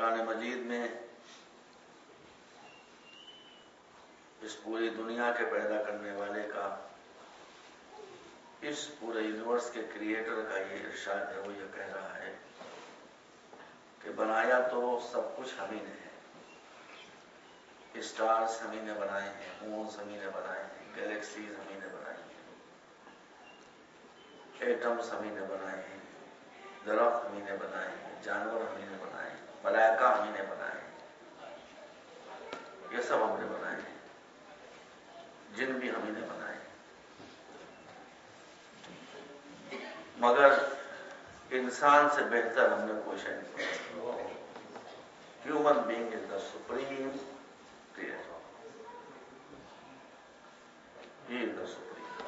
قرآن مجید میں اس پوری دنیا کے پیدا کرنے والے کا، اس پورے یونیورس کے کریٹر کا یہ ارشاد ہے، وہ یہ کہہ رہا ہے کہ بنایا تو سب کچھ ہم ہی نے ہے۔ اسٹارز ہم ہی نے بنائے ہیں، مونز ہم ہی نے بنائے ہیں، گیلیکسیز ہم ہی نے بنائی ہیں، ایٹمز ہم ہی نے بنائے ہیں، درخت ہم ہی نے بنائے ہیں، جانور ہم ہی نے بنائے ہیں، ملائکہ ہم ہی نے بنائے ہیں، یہ سب ہم نے بنائے ہیں، جن بھی ہم ہی نے بنائے ہیں، مگر انسان سے بہتر ہم نے کوئی شے نہیں بنائی۔ Human being is the supreme creator, he is the supreme.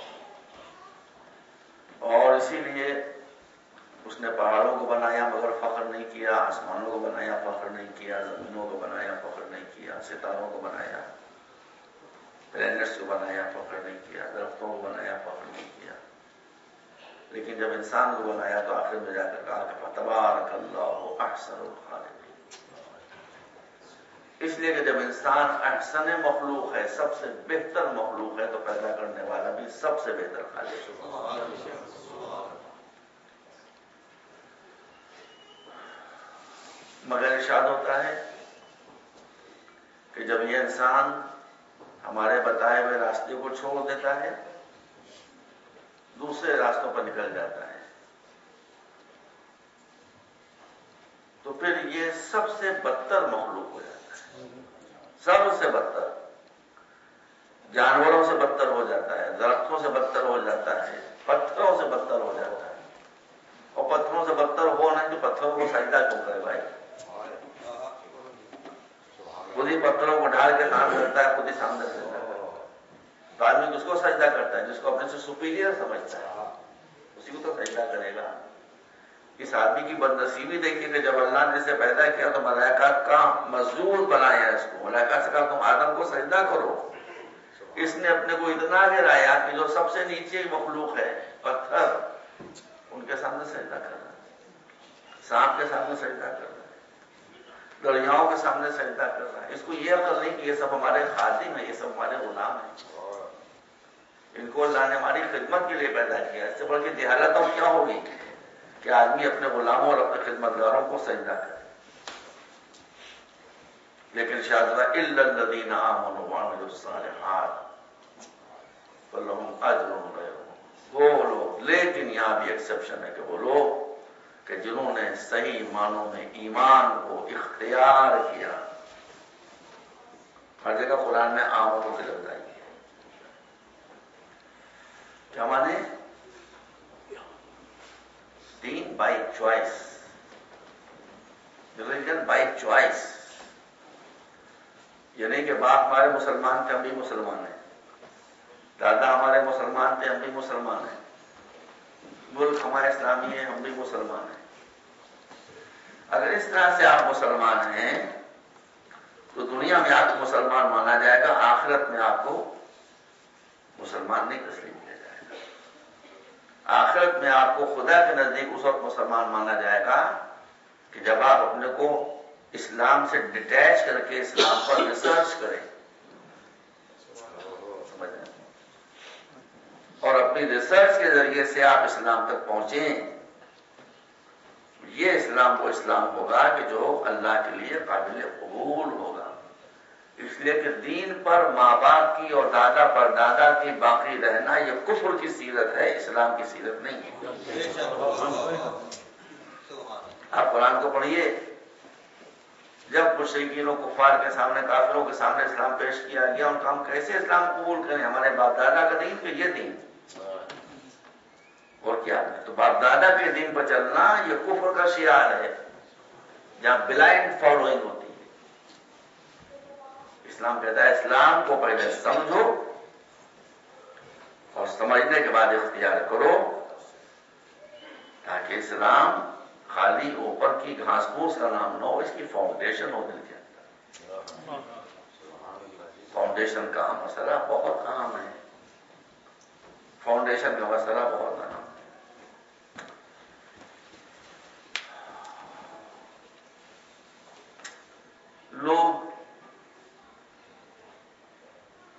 اور اسی لیے اس نے پہاڑوں کو بنایا مگر فخر نہیں کیا، آسمانوں کو بنایا فخر نہیں کیا، زمینوں کو بنایا فخر نہیں کیا، ستاروں کو بنایا، پلینٹس کو بنایا فخر نہیں کیا، درختوں کو بنایا فخر نہیں کیا، لیکن جب انسان کو بنایا تو آخر میں جا کر کہا کہ فتبارک اللہ احسن الخالقین۔ اس لیے کہ جب انسان احسن مخلوق ہے، سب سے بہتر مخلوق ہے، تو پیدا کرنے والا بھی سب سے بہتر خالق ہے۔ مگر ارشاد ہوتا ہے کہ جب یہ انسان ہمارے بتائے ہوئے راستے کو چھوڑ دیتا ہے، دوسرے راستوں پر نکل جاتا ہے، تو پھر یہ سب سے بدتر مخلوق ہو جاتا ہے، سب سے بدتر، جانوروں سے بدتر ہو جاتا ہے، درختوں سے بدتر ہو جاتا ہے، پتھروں سے بدتر ہو جاتا ہے۔ اور پتھروں سے بدتر ہو نہیں تو پتھروں کو سجدہ کیوں کرے بھائی؟ خود ہی پتھروں کو ڈھال کے سامنے رکھتا ہے، خود ہی سامنے سجدہ کرتا ہے، تو آدمی کس کو سجدہ کرتا ہے؟ جس کو اپنے سے سپیریئر سمجھتا ہے، اسی کو تو سجدہ کرے گا۔ اس آدمی کی بدنصیبی دیکھیے کہ جب اللہ نے اسے پیدا کیا تو ملائکہ کا مزدور بنایا اس کو، ملائکہ سے کہا تم آدم کو سجدہ کرو، اس نے اپنے کو اتنا گرایا کہ جو سب سے نیچے مخلوق ہے، پتھر، ان کے سامنے سجدہ کر رہا ہے، سانپ کے سامنے سجدہ کر رہا ہے، دریاؤں کے سامنے سجدہ کر رہا ہے۔ اس کو یہ عقل نہیں کہ یہ سب ہمارے خادم ہیں، یہ سب ہمارے غلام ہیں، ان کو اللہ نے ہماری خدمت کے لیے پیدا کیا۔ اس سے بڑھ کے جہالت اور کیا ہوگی کہ آدمی اپنے غلاموں اور اپنے خدمتگاروں کو سجدہ کرے۔ لیکن شاید الا الذین آمنوا وعملوا الصالحات فلہم اجر غیر ممنون، وہ لوگ، لیکن یہاں بھی ایکسیپشن ہے کہ وہ لوگ کہ جنہوں نے صحیح معنوں میں ایمان کو اختیار کیا۔ ہر جگہ قرآن میں آمنوا کی لفظ آئی ہے، کیا مانے؟ دین by choice, religion by choice, یعنی کہ باپ ہمارے مسلمان تھے ہم بھی مسلمان ہیں، دادا ہمارے مسلمان تھے ہم بھی مسلمان ہیں، ملک ہمارا اسلامی ہے ہم بھی مسلمان ہیں۔ اگر اس طرح سے آپ مسلمان ہیں تو دنیا میں آپ کو مسلمان مانا جائے گا، آخرت میں آپ کو مسلمان نہیں تسلیم کیا جائے گا۔ آخرت میں آپ کو خدا کے نزدیک اس وقت مسلمان مانا جائے گا کہ جب آپ اپنے کو اسلام سے ڈیٹیچ کر کے اسلام پر ریسرچ کریں، سمجھ رہے ہیں؟ اور اپنی ریسرچ کے ذریعے سے آپ اسلام تک پہنچیں، یہ اسلام وہ اسلام ہوگا کہ جو اللہ کے لیے قابل قبول ہوگا۔ اس لیے کہ دین پر ماں باپ کی اور دادا پر دادا کی باقی رہنا یہ کفر کی سیرت ہے، اسلام کی سیرت نہیں ہے۔ آپ قرآن کو پڑھیے، جب مشرکین و کفار کے سامنے، کافروں کے سامنے اسلام پیش کیا گیا، ان کا ہم کیسے اسلام قبول کریں؟ ہمارے باپ دادا کا دین تو یہ دین، اور کیا ہے؟ تو باپ دادا کے دین پر چلنا یہ کفر کا شعار ہے، جہاں بلائنڈ فالوئنگ ہوتی ہے۔ اسلام کہتا ہے اسلام کو پہلے سمجھو اور سمجھنے کے بعد اختیار کرو، تاکہ اسلام خالی اوپر کی گھاس پھوس کا نام نہ ہو، اس کی فاؤنڈیشن ہو دل کے اندر۔ فاؤنڈیشن کا مسئلہ بہت اہم ہے، فاؤنڈیشن کا مسئلہ بہت اہم ہے۔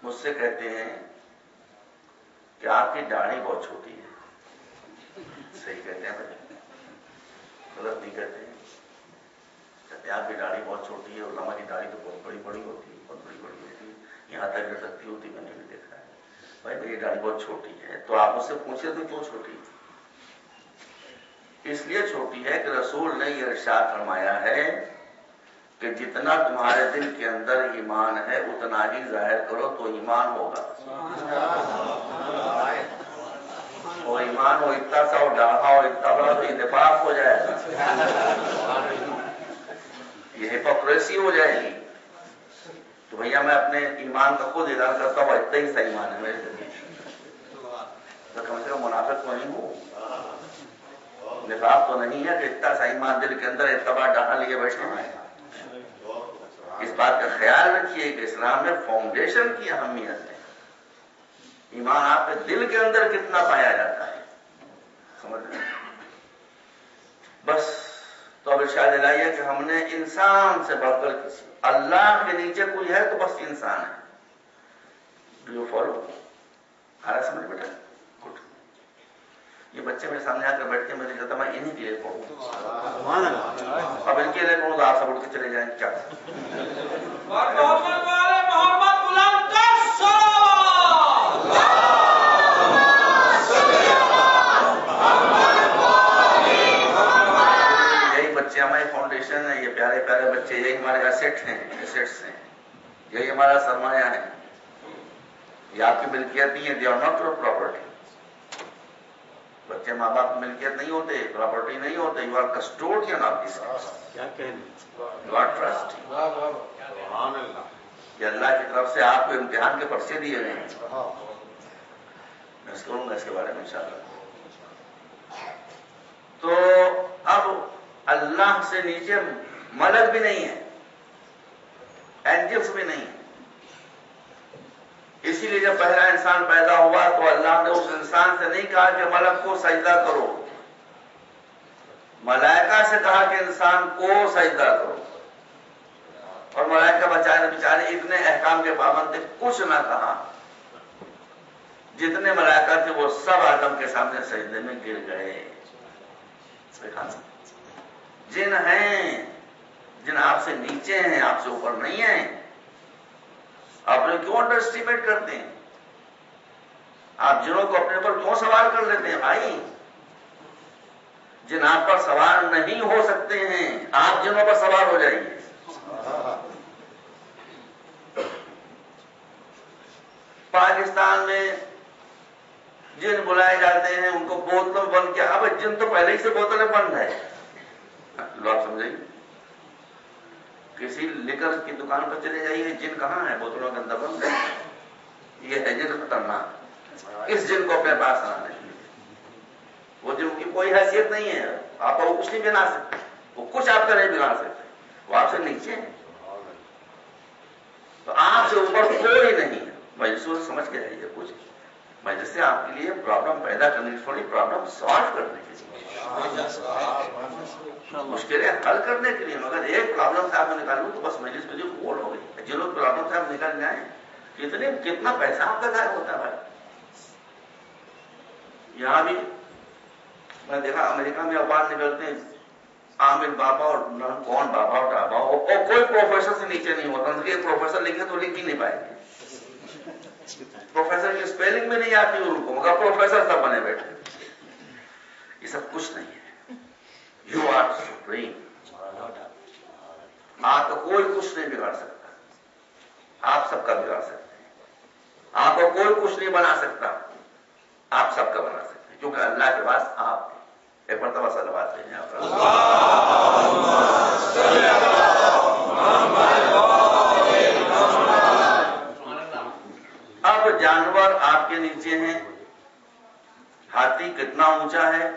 مجھ سے کہتے ہیں کہ آپ کی داڑھی بہت چھوٹی ہے. صحیح کہتے ہیں بھائی, غلط نہیں کہتے ہیں. کہتے ہیں آپ کی داڑھی بہت چھوٹی ہے, علماء کی داڑھی تو بہت بڑی بڑی ہوتی ہے, بہت بڑی بڑی ہوتی ہے, یہاں تک لٹکتی ہوتی میں نے بھی دیکھا ہے. بھائی میری داڑھی بہت چھوٹی ہے. تو آپ اس سے پوچھے تو کیوں چھوٹی ہے؟ اس لیے چھوٹی ہے کہ رسول نے یہ ارشاد فرمایا ہے کہ جتنا تمہارے دل کے اندر ایمان ہے اتنا ہی ظاہر کرو تو ایمان ہوگا. اور ایمان ہو اتنا سا اور ڈاڑھا ہو اتنا بڑا تو اتفاق ہو جائے گا, یہ ہپوکریسی ہو جائے گی. تو بھیا میں اپنے ایمان کا خود اعلان کرتا ہوں, اتنا ہی سا ایمان ہے میرے دل میں, کم سے کم منافق تو نہیں ہوں, نفاق تو نہیں ہے کہ اتنا سا ایمان دل کے اندر اتباع ڈھا لیے بیٹھے ہیں. اس بات کا خیال رکھیے کہ اسلام میں فاؤنڈیشن کی اہمیت ہے. ایمان آپ کے دل کے اندر کتنا پایا جاتا ہے, سمجھ رہے ہیں؟ بس تو اب ارشاد دلائیے کہ ہم نے انسان سے بڑھ کر کسی, اللہ کے نیچے کوئی ہے تو بس انسان ہے. Do you follow? آ رہا سمجھ بیٹا؟ گڈ. یہ بچے میرے سامنے آ کر بیٹھ کے میں کہتا میں انہیں کے لیے پڑھوں, اب ان کے لیے پڑھوں تو آپ سب اٹھ کے چلے جائیں کیا؟ یہی بچے ہماری فاؤنڈیشن ہے, یہ پیارے پیارے بچے, یہی ہمارے ایسٹ ہیں, ایسٹس ہیں, یہی ہمارا سرمایہ ہے. یہ آپ کی ملکیت نہیں ہے, they are not your property. بچے ماں باپ کی ملکیت نہیں ہوتے, پراپرٹی نہیں ہوتے. You are custodian of this, you are trust. یہ اللہ کی طرف سے آپ کو امتحان کے پرچے دیے گئے ہیں. میں کروں گا اس کے بارے میں انشاءاللہ. تو اب اللہ سے نیچے ملک بھی نہیں ہے, اینجلس بھی نہیں ہے. اسی لیے جب پہلا انسان پیدا ہوا تو اللہ نے اس انسان سے نہیں کہا کہ ملک کو سجدہ کرو, ملائکہ سے کہا کہ انسان کو سجدہ کرو. اور ملائکہ بیچارے اتنے احکام کے پابند تھے, کچھ نہ کہا. جتنے ملائکہ تھے وہ سب آدم کے سامنے سجدے میں گر گئے. جن ہیں, جن آپ سے نیچے ہیں, آپ سے اوپر نہیں ہیں, آپ نے کیوں انڈر اسٹیمیٹ کرتے ہیں؟ آپ جنوں کو اپنے اوپر کیوں سوار کر لیتے ہیں بھائی؟ جن آپ پر سوار نہیں ہو سکتے ہیں آپ جنوں پر سوار ہو جائیے. پاکستان میں جن بلائے جاتے ہیں ان کو بوتلوں بند کیا. اب جن تو پہلے ہی سے بوتلیں بند ہے, لوگ سمجھیں. کسی لیکر کی دکان پر چلے جائیے, جن کہاں ہے؟ بوتلوں کے اندر بند ہے. یہ ہے جن خطرناک. اس جن کو اپنے پاس آنا نہیں. وہ جن کی کوئی حیثیت نہیں ہے, آپ کو کچھ نہیں بنا سکتے, وہ کچھ آپ کا نہیں بگاڑ سکتے, وہ آپ سے نیچے ہیں. تو آپ سے اوپر کوئی نہیں. مجلس سمجھ کے رہیے, کچھ مجلس سے آپ کے لیے پرابلم پیدا کرنے کی تھوڑی, پرابلم سالو کرنے کے لیے, مشکلیں حل کرنے کے لیے. مگر ایک پرابلم سے آپ نکالوں تو بس مجلس میں جو بول ہو گئی. جو لوگ پرابلم سے آپ نکال جائیں, کتنا پیسہ آپ کا ضائع ہوتا ہے بھائی. یہاں بھی میں دیکھا امریکہ میں اخبار نکلتے ہیں, عامر بابا اور کون بابا اور ڈابا, اور کوئی پروفیسر سے نیچے نہیں ہوتا. ان کے پروفیسر لکھے تو لکھ ہی نہیں پائیں گے. پروفیسر کی اسپیلنگ میں نہیں آتی ان کو, مگر پروفیسر سب بنے بیٹھے. یہ سب کچھ نہیں ہے. You are supreme. آپ کو کوئی کچھ نہیں بگاڑ سکتا, آپ سب کا بگاڑ سکتے ہیں. آپ کو کوئی کچھ نہیں بنا سکتا, آپ سب کا بنا سکتے ہیں, کیونکہ اللہ کے پاس آپ. ایک مرتبہ صلوات کہیں آپ. اب جانور آپ کے نیچے ہیں. ہاتھی کتنا اونچا ہے؟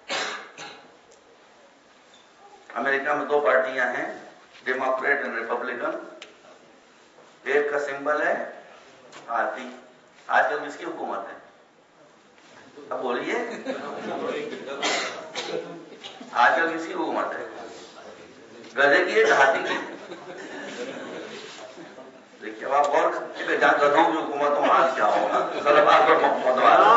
امریکہ میں 2 پارٹیاں ہیں, ڈیموکریٹ اینڈ ریپبلکن. ایک کا سمبل ہے ہاتھی. آج کل کس کی حکومت ہے؟ اب بولیے, آج کل کس کی حکومت ہے؟ گدھے کی ہے کہ ہاتھی کی؟ دیکھیے आप गौर करके जहां गधों की हुकूमत हो वहां क्या होगा। सलवार पर मोहम्मद वाला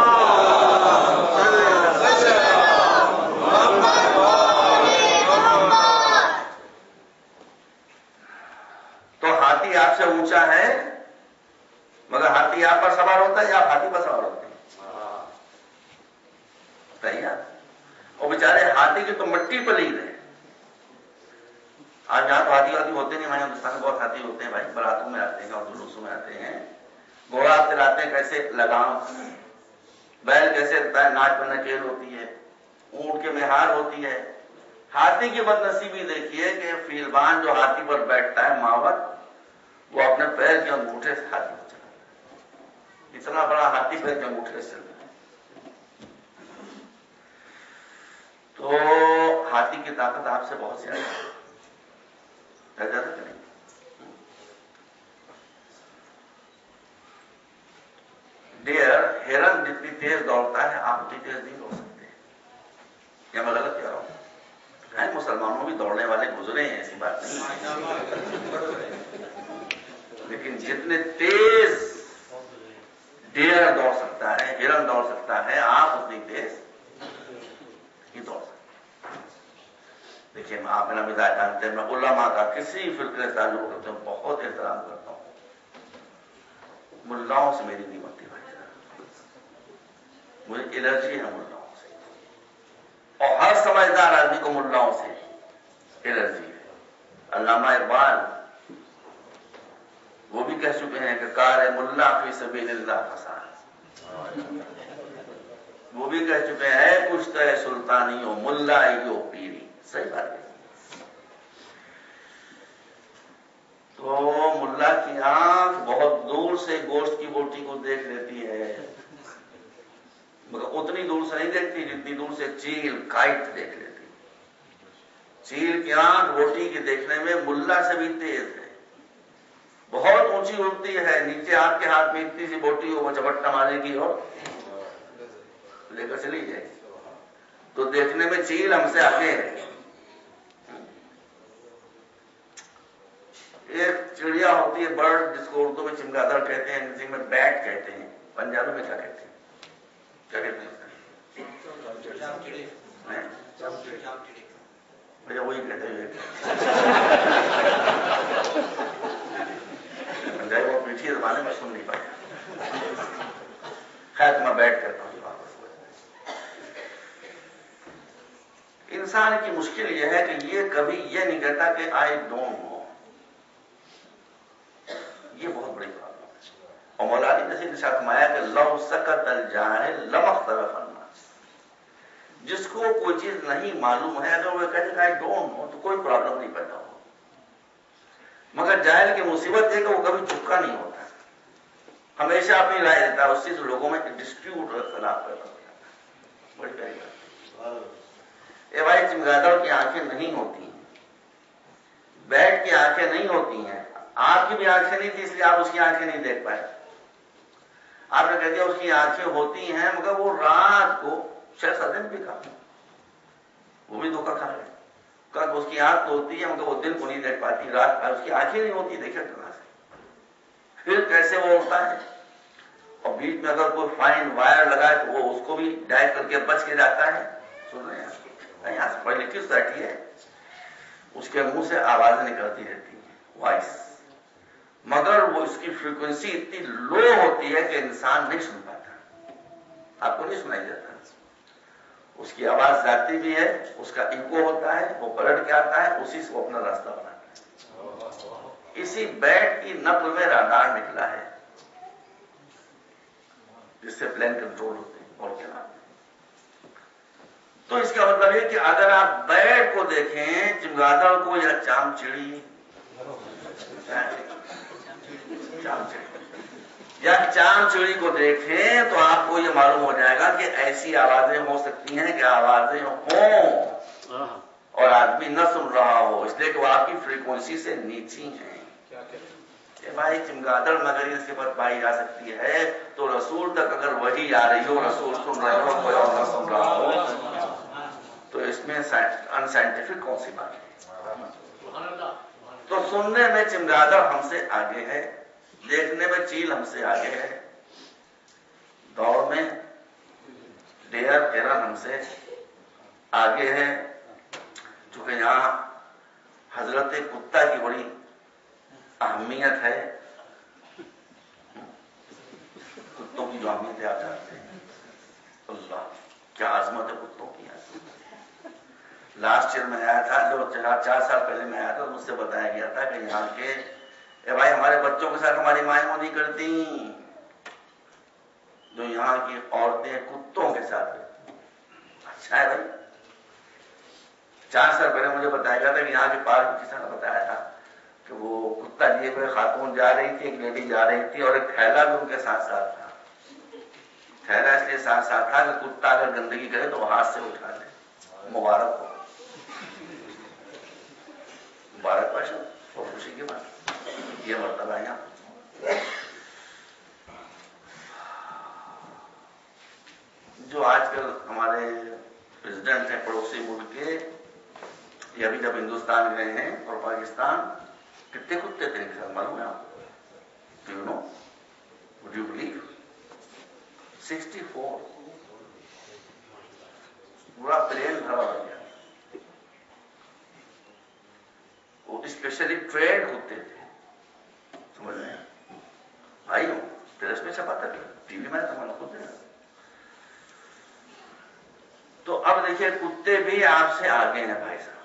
तो हाथी आपसे ऊंचा है, मगर हाथी आप पर सवार होता है या आप हाथी पर सवार होते हैं? तैयार। और बेचारे हाथी की तो मिट्टी पली है। आज यहां तो हाथी होते नहीं, हमारे हिंदुस्तान में बहुत हाथी होते हैं भाई, बारातों में आते हैं और जुलूसों में आते हैं, घोड़ा चलाते हैं कैसे लगाम, बैल कैसे रहता है, नाच पर नकेल होती है, ऊंट के मेहार होती है। हाथी की बदनसीबी देखिए कि फीलबान जो हाथी पर बैठता है मावत, वो अपने पैर के अंगूठे से हाथी को चलाता है। इतना बड़ा हाथी पैर के अंगूठे से चलता है। तो हाथी की ताकत आपसे बहुत ज्यादा करें। डेयर हिरन जितनी तेज दौड़ता है आप उतनी तेज नहीं दौड़ सकते। क्या मैं गलत कह रहा हूं? है, मुसलमानों भी दौड़ने वाले गुजरे हैं, ऐसी बात नहीं, लेकिन जितने तेज डेयर दौड़ सकता है, हिरन दौड़ सकता है, आप उतनी तेज नहीं दौड़ सकते। देखिए, मैं आप मेरा मिजाज जानते हैं, मैं उलमा का किसी फिक्र से ताल्लुक रखते हैं बहुत एहतराम करता हूं, मुल्लाओं से मेरी नहीं बनती भाई, मुझे एलर्जी है मुल्लाओं से, और हर समझदार आदमी को मुल्लाओं से एलर्जी है। अल्लामा इकबाल वो भी कह चुके हैं कि कार मुल्ला फी सबीलिल्लाह फसान, वो भी कह चुके हैं कुछ तो सुल्तानी हो मुल्ला यो पीरी। सही बात है। तो मुल्ला की आंख बहुत दूर से गोश्त की बोटी को देख लेती है, मगर उतनी दूर से नहीं देखती जितनी दूर से चील काइट देख लेती। चील की आंख बोटी के देखने में मुल्ला से भी तेज है, बहुत ऊंची उड़ती है, नीचे आपके हाथ में इतनी सी बोटी हो वो झपट्टा मारेगी और लेकर चली जाएगी। तो देखने में चील हमसे आगे है। एक चिड़िया होती है बर्ड, जिसको उर्दू में चमगादड़ कहते हैं, अंग्रेजी में बैट कहते हैं, पंजाबी में क्या कहते हैं? क्या कहते हैं? मुझे वही कहते हैं पंजाबी वो पीछे जमाने में सुन नहीं पाया। खैर तो मैं बैठ करता हूँ। इंसान की मुश्किल यह है कि ये कभी ये नहीं कहता कि आई डोंट नो, ये बहुत बड़ी प्रॉब्लम है। और मौलाना ने जैसे निशात माया कि लव सकत अल जाहिल लमख्तलफ अन्नास, जिसको कोई चीज नहीं मालूम है अगर वो कहते आई डोंट नो तो कोई प्रॉब्लम नहीं पैदा हो, मगर जाहिल की मुसीबत है कि वो कभी चुपका नहीं होता, हमेशा अपनी राय देता है, उससे लोगों में डिस्प्यूट और इख्तिलाफ पैदा हो जाता है। बड़ी प्यारी बात। ए भाई, चमगादड़ की आंखें नहीं होती हैं, बैट की आंखें नहीं होती हैं, आपकी भी आंखें नहीं थी इसलिए आप उसकी आंखें नहीं देख पाए। आपने कह दिया उसकी आंखें होती हैं, मगर वो रात को शायद दिन भी खा, वो भी धोखा खा रहे। कल उसकी आंख तो होती है मगर वो दिन को नहीं देख पाती, रात उसकी आंखें नहीं होती, देखे तरह से फिर कैसे वो उड़ता है। और बीच में अगर कोई फाइन वायर लगाए तो वो उसको भी डाइव करके बच के जाता है। सुन रहे हैं? यहां से पढ़ लिखी सोसाइटी है, उसके मुंह से आवाजें निकलती रहती हैं, वॉइस, मगर वो इसकी फ्रीक्वेंसी इतनी लो होती है कि इंसान नहीं सुन पाता, आपको नहीं सुनाई देता। उसकी आवाज जाती भी है, उसका इको होता है, वो पलट के आता है, उसी से वो अपना रास्ता बनाता है। इसी बैट की नब्ज में राडार निकला है जिससे प्लेन कंट्रोल होते हैं, और क्या। तो इसका मतलब है कि अगर आप बैट को देखें, चमगादड़ को या चामचिड़ी या चामचिड़ी को देखें तो आपको यह मालूम हो जाएगा कि ऐसी आवाजें हो सकती हैं कि आवाजें हों और आदमी न सुन रहा हो, इसलिए कि वो आपकी फ्रीक्वेंसी से नीची हैं। भाई, चमगादड़ मगर इसके पर पाई जा सकती है तो रसूल तक अगर वही आ रही हो, रसूल सुन रहे हो, कोई और न सुन रहा हो, तो इसमें अनसाइंटिफिक कौन सी बात है? तो सुनने में चमगादड़ हमसे आगे है, دیکھنے میں چیل ہم سے آگے ہے، دوڑ میں ڈیر ہرن ہم سے آگے ہے، چونکہ یہاں حضرت کتا کی بڑی اہمیت ہے، کتوں کی جو اہمیت ہے آپ جانتے ہیں، اللہ کیا عظمت ہے کتوں کی۔ لاسٹ ایئر میں آیا تھا، جو 4 سال پہلے میں آیا تھا، مجھ سے بتایا گیا تھا کہ یہاں کے اے بھائی ہمارے بچوں کے ساتھ ہماری مائیں وہ نہیں کرتی جو یہاں کی عورتیں کتوں کے ساتھ کرتی۔ اچھا ہے بھائی، 4 سال پہلے مجھے بتایا گیا تھا کہ یہاں کے پارک کسی نے بتایا تھا کہ وہ کتا لیے ہوئے خاتون جا رہی تھی، ایک لیڈی جا رہی تھی اور ایک تھیلا بھی ان کے ساتھ ساتھ تھا۔ تھیلا اس لیے ساتھ ساتھ تھا کہ کتا اگر گندگی کرے تو وہ ہاتھ سے اٹھا لے۔ مبارک ہو، مبارک باشا، اور خوشی کی بات یہ مرتبہ یہاں جو آج کل ہمارے پریزیڈنٹ ہیں پڑوسی ملک کے، یہ ابھی جب ہندوستان گئے ہیں اور پاکستان، کتنے کتے تھے ان کے ساتھ معلوم ہے آپ کو؟ Do you know? Would you believe? 64 پورا پلین بھرا ہو گیا۔ وہ اسپیشلی ٹرینڈ کتے تھے، سمجھ رہے ہیں بھائی؟ ہوں پریس میں چھپا تھا، ٹی وی میں تو میں نے خود دیکھا۔ تو اب دیکھیے کتے بھی آپ سے آگے ہیں بھائی صاحب،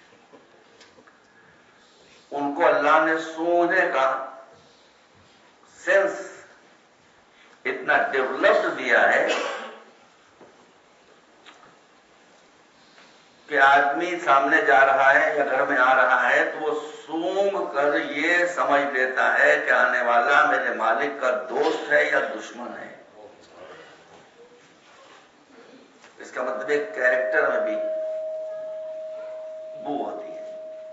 ان کو اللہ نے سونگنے کا سینس اتنا ڈیولپڈ دیا ہے کہ آدمی سامنے جا رہا ہے یا گھر میں آ رہا ہے تو وہ سونگ کر یہ سمجھ لیتا ہے کہ آنے والا میرے مالک کا دوست ہے یا دشمن ہے۔ اس کا مطلب ایک کیریکٹر میں بھی بو ہوتی ہے،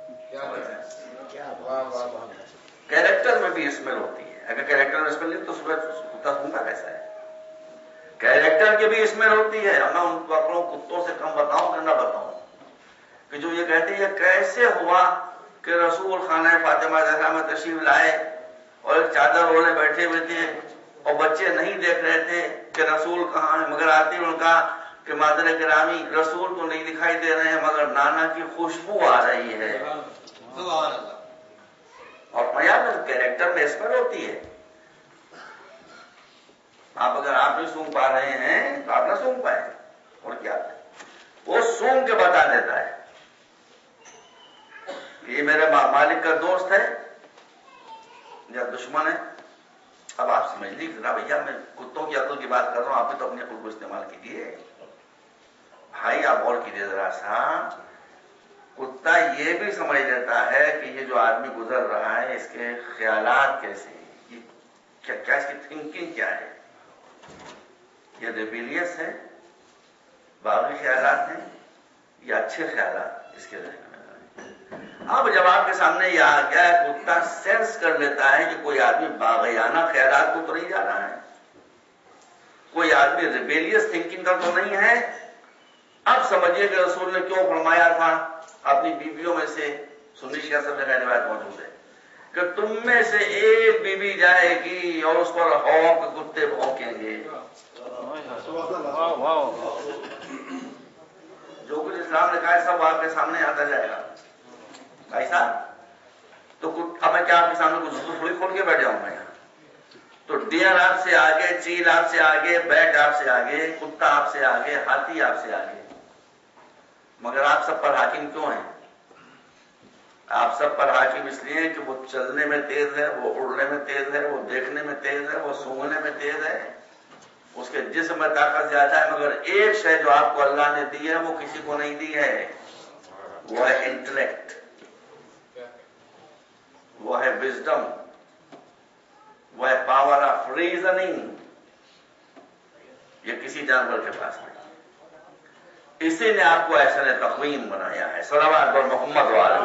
کیریکٹر میں بھی اسمیل ہوتی ہے۔ اگر کیریکٹر میں اسمیل نہیں تو کتا سونگا کیسا ہے؟ کیریکٹر کی بھی اسمیل ہوتی ہے۔ اب میں ان کو کتوں سے کم بتاؤں کہ نہ بتاؤں کہ جو یہ کہتے ہیں یہ کیسے ہوا کہ رسول خانہ فاطمہ زہرا میں تشریف لائے اور ایک چادر اوڑھے بیٹھے ہوئے تھے اور بچے نہیں دیکھ رہے تھے کہ رسول کہاں ہے، مگر آتی ان کا کہ مادر گرامی رسول تو نہیں دکھائی دے رہے ہیں مگر نانا کی خوشبو آ رہی ہے۔ سبحان اللہ۔ اور کیریکٹر میں اسمیل ہوتی ہے۔ آپ اگر آپ بھی سونگ پا رہے ہیں تو آپ نہ سونگ پائیں، اور کیا وہ سونگ کے بتا دیتا ہے کہ یہ میرے مالک کا دوست ہے یا دشمن ہے۔ اب آپ سمجھ لیجیے ذرا بھیا، میں کتوں کی عقل کی بات کر رہا ہوں، آپ بھی تو اپنی عقل کو استعمال کیجیے بھائی۔ آپ غور کیجیے ذرا سا، کتا یہ بھی سمجھ لیتا ہے کہ یہ جو آدمی گزر رہا ہے اس کے خیالات کیسے ہیں، کیا اس کی تھنکنگ کیا ہے، یہ ریبیلیس ہے، باغی خیالات ہیں یا اچھے خیالات اس کے ذہن میں۔ اب جب آپ کے سامنے یہ آ گیا ہے، کتا سینس کر لیتا ہے کہ کوئی آدمی باغیانہ خیالات کو تو نہیں جا رہا ہے، کوئی آدمی ریبیلیس تھنکنگ کا تو نہیں ہے۔ اب سمجھیے کہ رسول نے کیوں فرمایا تھا اپنی بیویوں میں سے، سنی شیعہ سب جگہ روایت موجود ہے کہ تم میں سے ایک بیوی جائے گی اور اس پر ہونک کتے بھونکیں گے۔ جو کچھ اسلام نے کہا ہے سب آپ کے سامنے آتا جائے گا بھائی صاحب۔ تو اب میں کیا آپ کے سامنے کچھ تھوڑی کھول کے بیٹھ جاؤں گا یہاں؟ تو ڈیئر آپ سے آگے، چیل آپ سے آگے، بیٹ آپ سے آگے، کتا آپ سے آگے، ہاتھی آپ سے آگے، مگر آپ سب پر حاکم کیوں ہیں؟ آپ سب پر حاکم اس لیے کہ وہ چلنے میں تیز ہے، وہ اڑنے میں تیز ہے، وہ دیکھنے میں تیز ہے، وہ سونگنے میں تیز ہے، اس کے جسم میں طاقت زیادہ ہے، مگر ایک شے جو آپ کو اللہ نے دی ہے وہ کسی کو نہیں دی ہے، وہ ہے انٹلیکٹ، وہ ہے وزڈم، وہ ہے پاور آف ریزننگ۔ یہ کسی جانور کے پاس نہیں۔ اسی نے آپ کو احسن تقویم بنایا ہے۔ صلوات پر محمد وعلی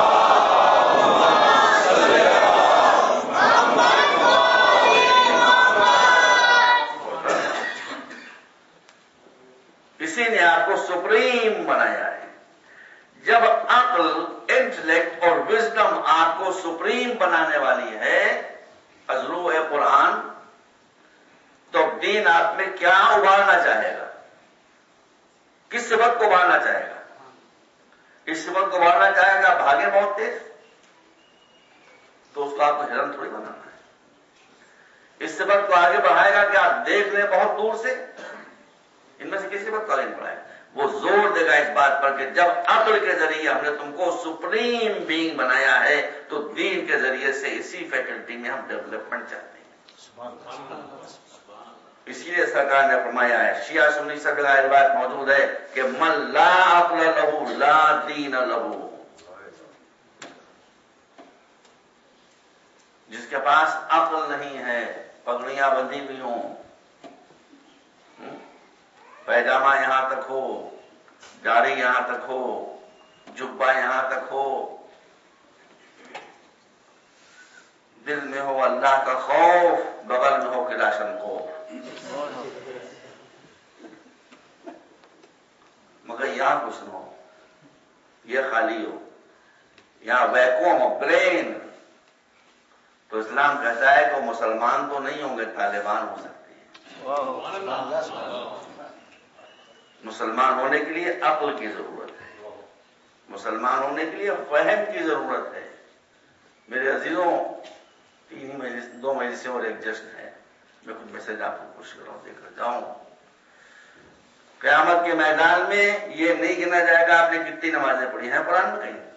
اسی نے آپ کو سپریم بنایا ہے۔ جب عقل، انٹلیکٹ اور وزڈم آپ کو سپریم بنانے والی ہے، ازلو ہے قرآن، تو دین آپ میں کیا ابھارنا چاہے گا؟ کس صفت کو ابھارنا چاہے گا؟ اس صفت کو ابھارنا چاہے گا بھاگے بہت تیز، تو اس کو آپ کو ہرن تھوڑی بنانا ہے۔ اس صفت کو آگے بڑھائے گا کہ آپ دیکھ لیں بہت دور سے، ان میں سے کسی صفت کو آگے بڑھائے گا؟ وہ زور دے گا اس بات پر کہ جب عقل کے ذریعے ہم نے تم کو سپریم بینگ بنایا ہے تو دین کے ذریعے سے اسی فیکلٹی میں ہم ڈیولپمنٹ چاہتے ہیں۔ اسی لیے سرکار نے فرمایا ہے، شیعہ سنی سب جگہ یہ بات موجود ہے کہ من لا عقل لہو لا دین لہو، جس کے پاس عقل نہیں ہے، پگڑیاں بندھی ہوئی ہوں، پیجامہ یہاں تک ہو، داڑھی یہاں تک ہو، جبہ یہاں تک ہو، دل میں ہو اللہ کا خوف، بغل میں ہو کلاشن کو، مگر یہاں کچھ نہ ہو، یہ خالی ہو، یہاں ویکوم ہو، برین، تو اسلام کہتا ہے کہ مسلمان تو نہیں ہوں گے، طالبان ہو سکتے ہیں۔ مسلمان ہونے کے لیے عقل کی ضرورت ہے، مسلمان ہونے کے لیے فہم کی ضرورت ہے۔ میرے عزیزوں، 2 مجلسیں اور ایک جشن ہے، میں کچھ میسج آپ کو پوچھ کر دے کر جاؤں۔ قیامت کے میدان میں یہ نہیں گنا جائے گا آپ نے کتنی نمازیں پڑھی ہیں قرآن میں، کہیں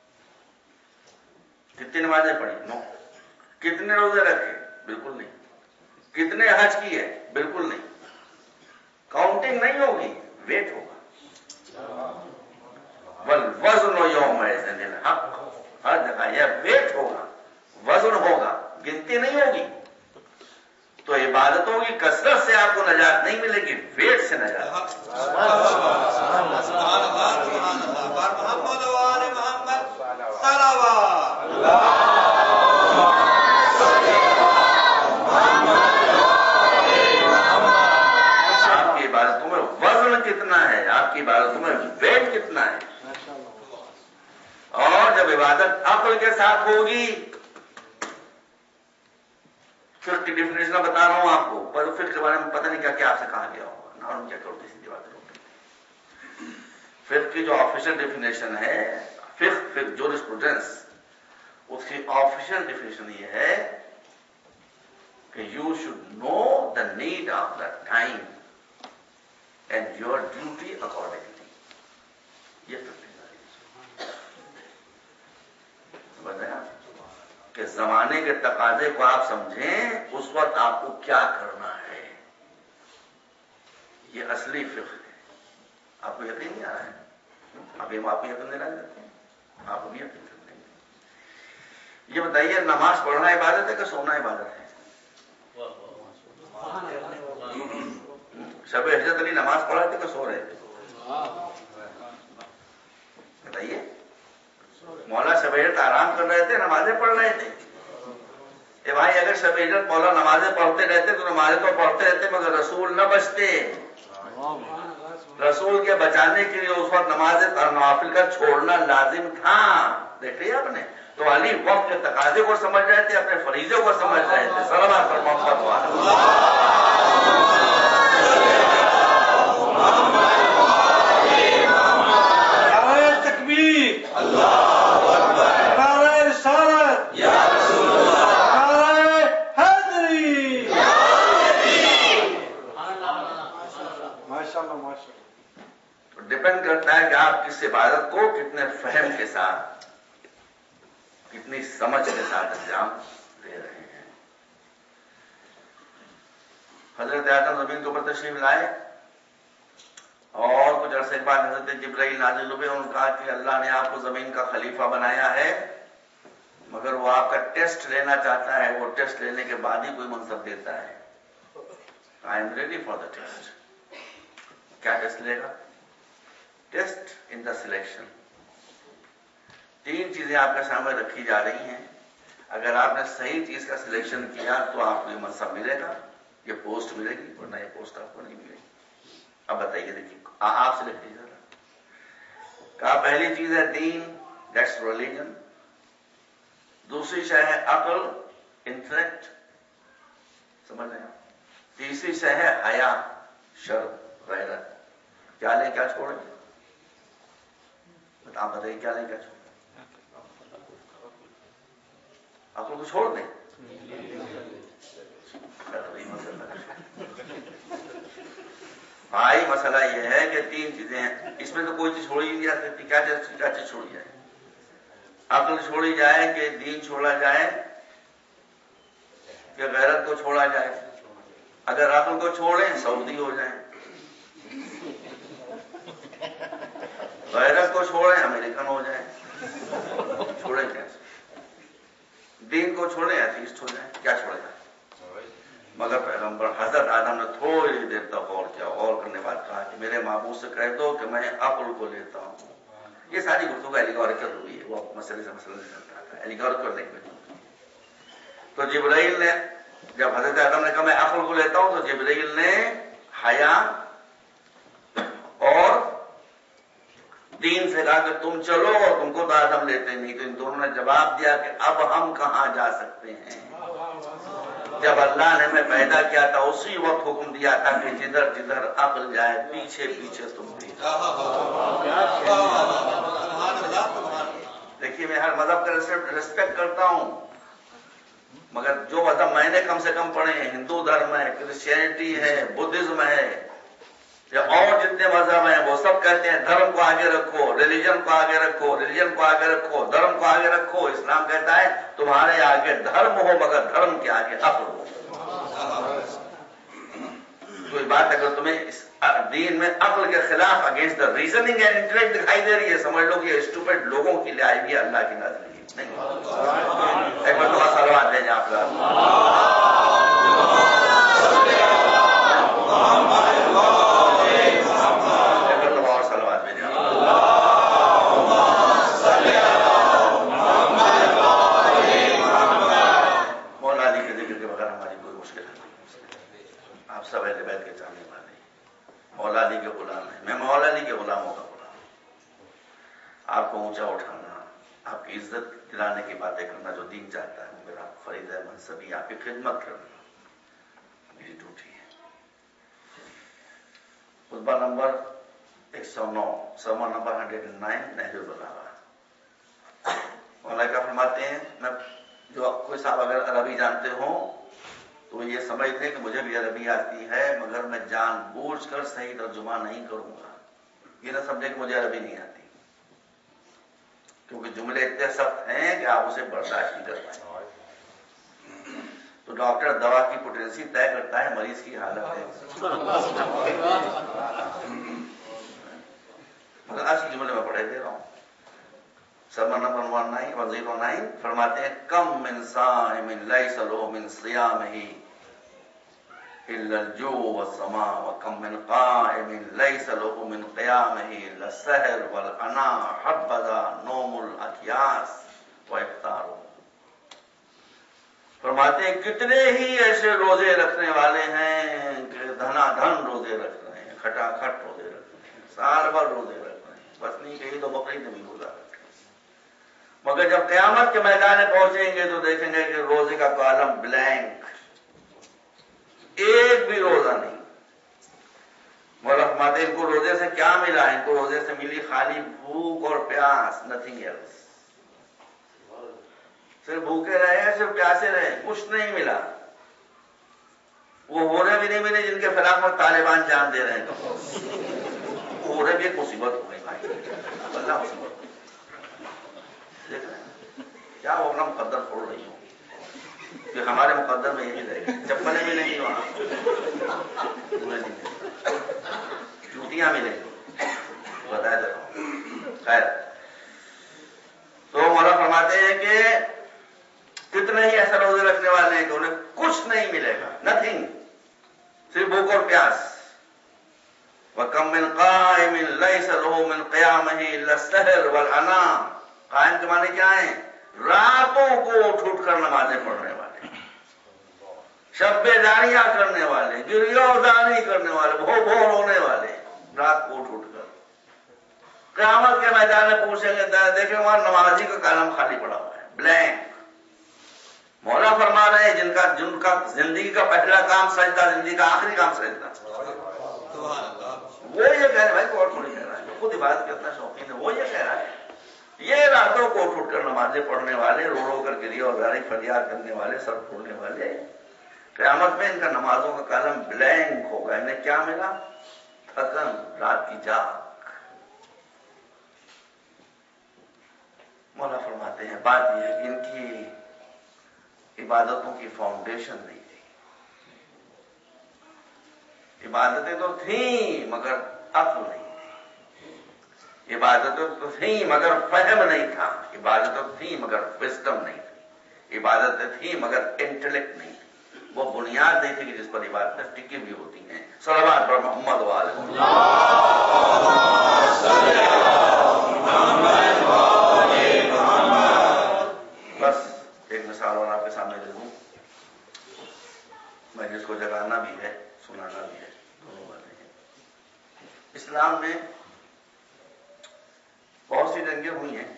کتنی نمازیں پڑھی؟ نو۔ کتنے روزے رکھے؟ بالکل نہیں۔ کتنے حج کیے؟ بالکل نہیں۔ کاؤنٹنگ نہیں ہوگی، ویٹ ہوگا۔ والوزن یومئذ الحق، ہر جگہ یہ ویٹ ہوگا، وزن ہوگا، گنتی نہیں ہوگی۔ تو عبادتوں کی کثرت سے آپ کو نجات نہیں ملے گی، ویٹ سے نجات۔ آپ کی عبادتوں میں وزن کتنا ہے، آپ کی عبادتوں میں ویٹ کتنا ہے؟ اور جب عبادت عقل کے ساتھ ہوگی، فقہ کی ڈیفینیشن بتا رہا ہوں آپ کو، پر فقہ کے بارے میں پتہ نہیں کیا کیا آپ سے کہا گیا ہوگا، نہ کیا کرتے سیدھی بات ہوگی۔ فقہ کی جو آفیشل ڈیفینیشن ہے، فقہ جورسپروڈنس، اس کی آفیشل ڈیفینیشن یہ ہے کہ you should know the need of the time and your duty accordingly. یہ فقہ بتایا کہ زمانے کے تقاضے کو آپ سمجھیں، اس وقت آپ کو کیا کرنا ہے، یہ اصلی فقہ ہے۔ آپ کو یقین نہیں آ رہا ہے؟ ابھی ہم آپ کو یقین دلا دیتے ہیں، آپ کو بھی یقین کرتے ہیں۔ یہ بتائیے، نماز پڑھنا عبادت ہے کہ سونا عبادت ہے؟ شب حجت علی نماز پڑھ رہے تھے کہ سو رہے تھے؟ بتائیے۔ مولا شب حجت آرام کر رہے تھے، نمازیں پڑھ رہے تھے؟ اے بھائی، اگر شب حجت مولا نمازیں پڑھتے رہتے تو نمازیں تو پڑھتے رہتے، مگر رسول نہ بچتے۔ رسول کے بچانے کے لیے اس وقت نماز نوافل کا چھوڑنا لازم تھا۔ دیکھ لیا آپ نے؟ تو علی وقت کے تقاضے کو سمجھ رہے تھے، اپنے فریضے کو سمجھ رہے تھے۔ صلوات پر محمد ڈپینڈ کرتا ہے کہ آپ کس عبادت کو کتنے فہم کے ساتھ، کتنی سمجھ کے ساتھ انجام دے رہے ہیں۔ حضرت آدم زمین کے اوپر تشریف لائے اور کچھ عرصے کے بعد حضرت جبرائیل نازل ہوئے، انہوں نے کہا کہ اللہ نے آپ کو زمین کا خلیفہ بنایا ہے، مگر وہ آپ کا ٹیسٹ لینا چاہتا ہے، وہ ٹیسٹ لینے کے بعد ہی کوئی منصب دیتا ہے۔ I am ready for the test. کیا ٹیسٹ لے گا؟ Test in the selection. 3 چیزیں آپ کے سامنے رکھی جا رہی ہیں، اگر آپ نے صحیح چیز کا سلیکشن کیا تو آپ کو یہ منصب ملے گا، یہ پوسٹ ملے گی، ورنہ یہ پوسٹ آپ کو نہیں ملے گی۔ اب بتائیے، دیکھیے آپ سے لکھ لیجیے۔ کہا پہلی چیز ہے دین، دیٹس ریلیجن۔ دوسری شے ہے عقل، انٹلیکٹ۔ سمجھ رہے ہیں؟ تیسری سے ہے حیا، شرم، غیرت. کیا لیں کیا چھوڑیں؟ آپ بتائیے کیا لیں کیا چھوڑیں؟ عقل کو چھوڑ دیں. بھائی مسئلہ یہ ہے کہ تین چیزیں ہیں، اس میں تو کوئی چیز چھوڑی نہیں جا سکتی. کیا چیز چھوڑی جائے؟ عقل چھوڑی جائے کہ دین چھوڑا جائے کہ غیرت کو چھوڑا جائے؟ اگر عقل کو چھوڑیں سعودی ہو جائیں، غیرت کو چھوڑیں امریکن ہو جائیں. چھوڑیں کیسے؟ دین کو چھوڑیں ایتھیسٹ ہو جائیں. کیا چھوڑا جائے؟ مگر پیغمبر حضرت آدم نے تھوڑی دیر تک غور کیا، غور کرنے بعد کہا کہ میرے معبود سے کہہ دو کہ میں عقل کو لیتا ہوں. یہ ساری گفتگو ایلیگوریکل ہوئی ہے، وہ مسئلے سے مسئلہ نہیں کرتا تھا، ایلیگوریکل لینگویج. تو جبرائیل نے جب حضرت آدم نے کہا میں عقل کو لیتا ہوں، تو جبرائیل نے حیا اور دین سے کہا کہ تم چلو، اور تم کو تو آدم لیتے نہیں. تو ان دونوں نے جواب دیا کہ اب ہم کہاں جا سکتے ہیں؟ جب اللہ نے ہمیں پیدا کیا تھا اسی وقت حکم دیا تھا کہ جدھر جدھر عقل جائے پیچھے پیچھے تم بھی. دیکھیے میں ہر مذہب کا ریسپیکٹ کرتا ہوں، مگر جو مذہب میں نے کم سے کم پڑھے ہیں، ہندو دھرم ہے، کرسچینٹی ہے، بدھزم ہے، یا اور جتنے مذہب ہیں، وہ سب کہتے ہیں دھرم کو آگے رکھو، ریلیجن کو آگے رکھو، ریلیجن کو آگے رکھو، دھرم کو آگے رکھو. اسلام کہتا ہے تمہارے آگے دھرم ہو مگر دھرم کے آگے عقل ہو. کوئی بات اگر تمہیں اس دین میں عقل کے خلاف against the reasoning and intellect دکھائی دے رہی ہے، سمجھ لو کہ یہ اسٹوپڈ لوگوں کی لیے آئی ہوئی ہے، اللہ کی نازل نہیں. ایک بار تمہارا سلوات دیں آپ لوگ. آپ کو اونچا اٹھانا، آپ کی عزت دلانے کی باتیں کرنا جو دین چاہتا ہے، میرا فرض ہے منصبی آپ کی خدمت کرنا میری ڈیوٹی ہے. خطبہ نمبر 109، سرمن نمبر 109، نہج البلاغہ. مولانا کیا فرماتے ہیں، میں جو کوئی صاحب اگر عربی جانتے ہوں تو یہ سمجھتے ہیں کہ مجھے بھی عربی آتی ہے، مگر میں جان بوجھ کر صحیح ترجمہ نہیں کروں گا. یہ نہ سمجھے کہ مجھے عربی نہیں آتی، کیونکہ جملے اتنے سخت ہیں کہ آپ اسے برداشت نہیں کر پائیں. تو ڈاکٹر دوا کی پوٹینسی طے کرتا ہے، مریض کی حالت ہے. مگر اصل جملے میں پڑھے دے رہا ہوں. سرمن نمبر 109 فرماتے ہیں کم من صائم لیس له من صیامہ الا الجوع والظما وکم من قائم لیس له من قیامہ الا السحر والعنا حبذا نوم الاکیاس وافطار. فرماتے ہیں کتنے ہی ایسے روزے رکھنے والے ہیں کہ دھنا دھن روزے رکھ رہے ہیں، کھٹا کھٹ روزے رکھ رہے ہیں، سال بھر روزے رکھ رہے ہیں، بس نہیں کہیں تو بقرعید میں بھی روزہ رکھ رہے ہیں. مگر جب قیامت کے میدان میں پہنچیں گے تو دیکھیں گے کہ روزے کا کالم بلینک، ایک بھی روزہ نہیں. مولا فرماتے ہیں ان کو روزے سے کیا ملا؟ ان کو روزے سے ملی خالی بھوک اور پیاس، نتھنگ ایلس. صرف بھوکے رہے، صرف پیاسے رہے، کچھ نہیں ملا. وہ ہورے بھی نہیں ملے جن کے خلاف میں طالبان جان دے رہے ہیں. ہورے بھی ایک مصیبت ہو گئی بھائی، اللہ مصیبت. دیکھ رہے ہیں کیا وہ اپنا مقدر پھوڑ رہی ہوں کہ ہمارے مقدر میں یہی رہے گی، چپلیں ملیں گی وہاں، جوتیاں ملیں گی، بتایا جا رہا ہوں. خیر، تو مولا فرماتے ہیں کہ کتنے ہی ایسے روزے رکھنے والے ہیں کہ انہیں کچھ نہیں ملے گا، نتھنگ، صرف بھوک اور پیاس. وَكَمْ مِنْ قَائِمٍ لَيْسَ لَهُ مِنْ قِيَامِهِ إِلَّا السَّحْرُ وَالْعَنَا. قائم کے معنی کیا ہیں؟ راتوں کو اٹھ اٹھ کر نمازیں پڑھنے والے، شب بیداریاں کرنے والے، گریہ ازاری کرنے والے، بھو بھو رونے والے، رات کو اٹھ اٹھ کر. قیامت کے میدان میں پوچھیں گے، دیکھیں وہاں نمازی کا کالم خالی پڑا ہوا ہے، بلینک. مولا فرما رہے ہیں جن کا زندگی کا پہلا کام سجدہ، زندگی کا آخری کام سجدہ، وہ یہ کہہ رہے بھائی کو اور تھوڑی کہہ رہا ہے، خود عبادت کرنا شوقین ہے، وہ یہ کہہ رہا ہے یہ راتوں کو اٹھ کر نمازیں پڑھنے والے، رو رو کر گریہ اور زاری فریاد کرنے والے، سر پھوڑنے والے، قیامت میں ان کا نمازوں کا کالم بلینک ہوگا. انہیں کیا ملا؟ تھکن، رات کی جاگ. مولا فرماتے ہیں بات یہ ہے کہ ان کی عبادتوں کی فاؤنڈیشن نہیں تھی. عبادتیں تو تھیں مگر عقل نہیں تھی، عبادتیں تو تھیں مگر فہم نہیں تھا، عبادتیں تھیں مگر وزڈم نہیں تھی، عبادتیں تھیں مگر انٹلیکٹ نہیں تھی، وہ بنیاد نہیں تھی کہ جس پر عبادتیں ٹکی ہوئی ہوتی ہیں. صلوات پر محمد وآل بس ایک مثال اور آپ کے سامنے دے دوں، میں جس کو جگانا بھی ہے سنانا بھی ہے، دونوں باتیں ہیں. اسلام میں بہت سی جنگیں ہوئی ہیں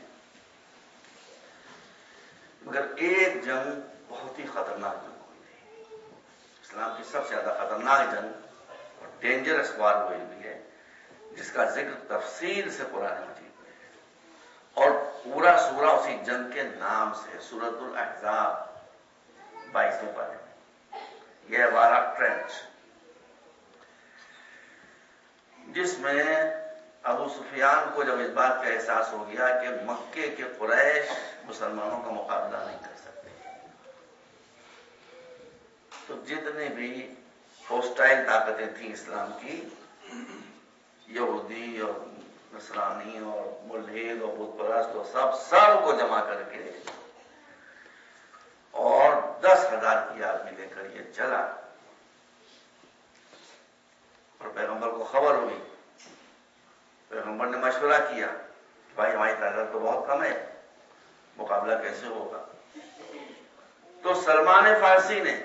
مگر ایک جنگ بہت ہی خطرناک جنگ ہوئی تھی. اسلام کی سب سے زیادہ خطرناک جنگ اور ڈینجرس وار ہوئی بھی ہے، جس کا ذکر تفصیل سے قرآن مجید میں ہے، اور پورا سورہ اسی جنگ کے نام سے، سورۃ الاحزاب 22 پارے میں. یہ وارا ٹرینچ، جس میں ابو سفیان کو جب اس بات کا احساس ہو گیا کہ مکے کے قریش مسلمانوں کا مقابلہ نہیں کر سکتے، تو جتنے بھی ہوسٹائل طاقتیں تھیں اسلام کی، یہودی اور نصرانی اور ملحد اور بت پرست اور سب کو جمع کر کے اور 10,000 کی آدمی لے کر یہ چلا. اور پیغمبر کو خبر ہوئی، پیغمبر نے مشورہ کیا کہ بھائی ہماری تعداد تو بہت کم ہے، مقابلہ کیسے ہوگا؟ تو سلمان فارسی نے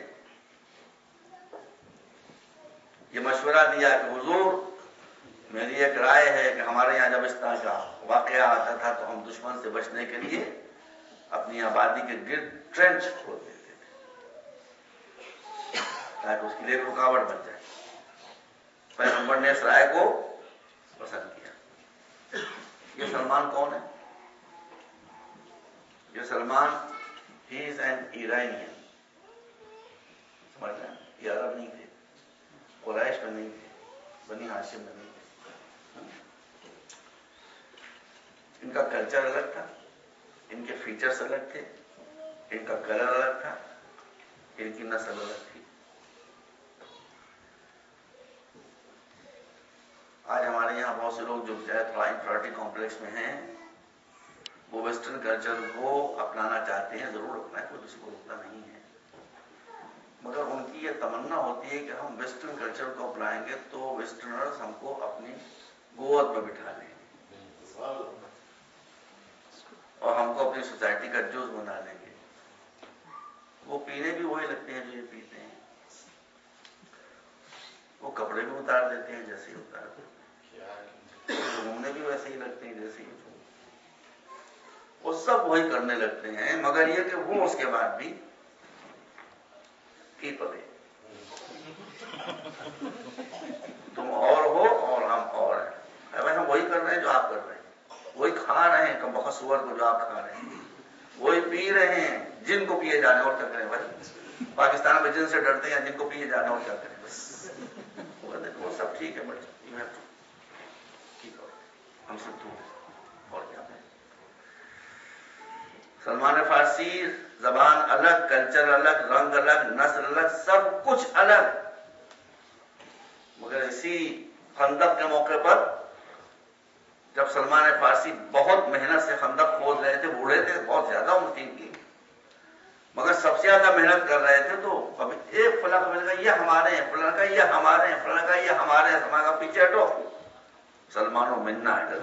یہ مشورہ دیا کہ حضور میری ایک رائے ہے کہ ہمارے یہاں جب اس طرح کا واقعہ آتا تھا تو ہم دشمن سے بچنے کے لیے اپنی آبادی کے گرد ٹرینچ کھود دیتے تھے تاکہ اس کے لیے رکاوٹ بن جائے. پیغمبر نے اس رائے کو پسند کیا. یہ سلمان کون ہے؟ یہ Salman he is an Iranian. سمجھ رہے ہیں؟ یہ عرب نہیں تھے، قریش میں نہیں تھے، بنی ہاشم میں نہیں تھے. ان کا کلچر الگ تھا، ان کے فیچرز الگ تھے، ان کا کلر الگ تھا، ان کی نسل الگ تھی. آج ہمارے یہاں بہت سے لوگ جو تھوڑا انفیریٹی کمپلیکس میں ہیں، وہ ویسٹرن کلچر کو اپنانا چاہتے ہیں، ضرور اپنائیں، کوئی کسی کو روکتا نہیں ہے، مگر ان کی یہ تمنا ہوتی ہے کہ ہم ویسٹرن کلچر کو اپنائیں گے تو ویسٹرنرز ہم کو اپنی گود میں بٹھا لیں گے اور ہم کو اپنی سوسائٹی کا جز بنا لیں گے. وہ پینے بھی وہی لگتے ہیں جو یہ پیتے ہیں، وہ کپڑے بھی اتار دیتے ہیں جیسے ہی اتارتے ہیں، گھومنے بھی ویسے ہی لگتے ہیں جیسے ہی وہ سب وہی کرنے لگتے ہیں. مگر یہ کہ وہ اس کے بعد بھی کی پڑے، تم اور ہو اور ہم اور ہیں. ہم وہی کر رہے ہیں جو آپ کر رہے ہیں، وہی کھا رہے ہیں کم بخت سور کو جو آپ کھا رہے ہیں، وہی پی رہے ہیں جن کو پیے جانے، اور کیا کریں بھائی؟ پاکستان میں جن سے ڈرتے ہیں جن کو پیے جانے، اور کیا کریں؟ وہ سب ٹھیک ہے بٹ ٹھیک ہے، ہم سب دور اور کیا کریں. سلمان فارسی زبان الگ، کلچر الگ، رنگ الگ، نسل الگ، سب کچھ الگ، مگر اسی خندق کے موقع پر جب سلمان فارسی بہت محنت سے خندق کھود رہے تھے، بوڑھے تھے، بہت زیادہ عمر تھی ان کی، مگر سب سے زیادہ محنت کر رہے تھے، تو ابھی ایک فلاں کا یہ ہمارے ہیں، فلاں کا یہ ہمارے ہیں، فلاں کا یہ ہمارے ہیں، سلمان کا پیچھے ہٹو، سلمان و منا ہے.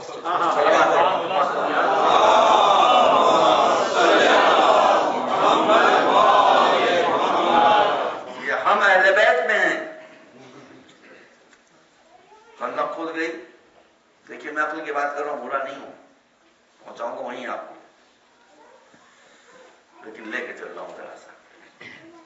یہ ہم اہل بیت میں ہیں. خندق کھود گئی. دیکھیے میں عقل کی بات کر رہا ہوں، برا نہیں ہوں، پہنچاؤں گا وہیں آپ کو، لیکن لے کے چل رہا ہوں ذرا سا.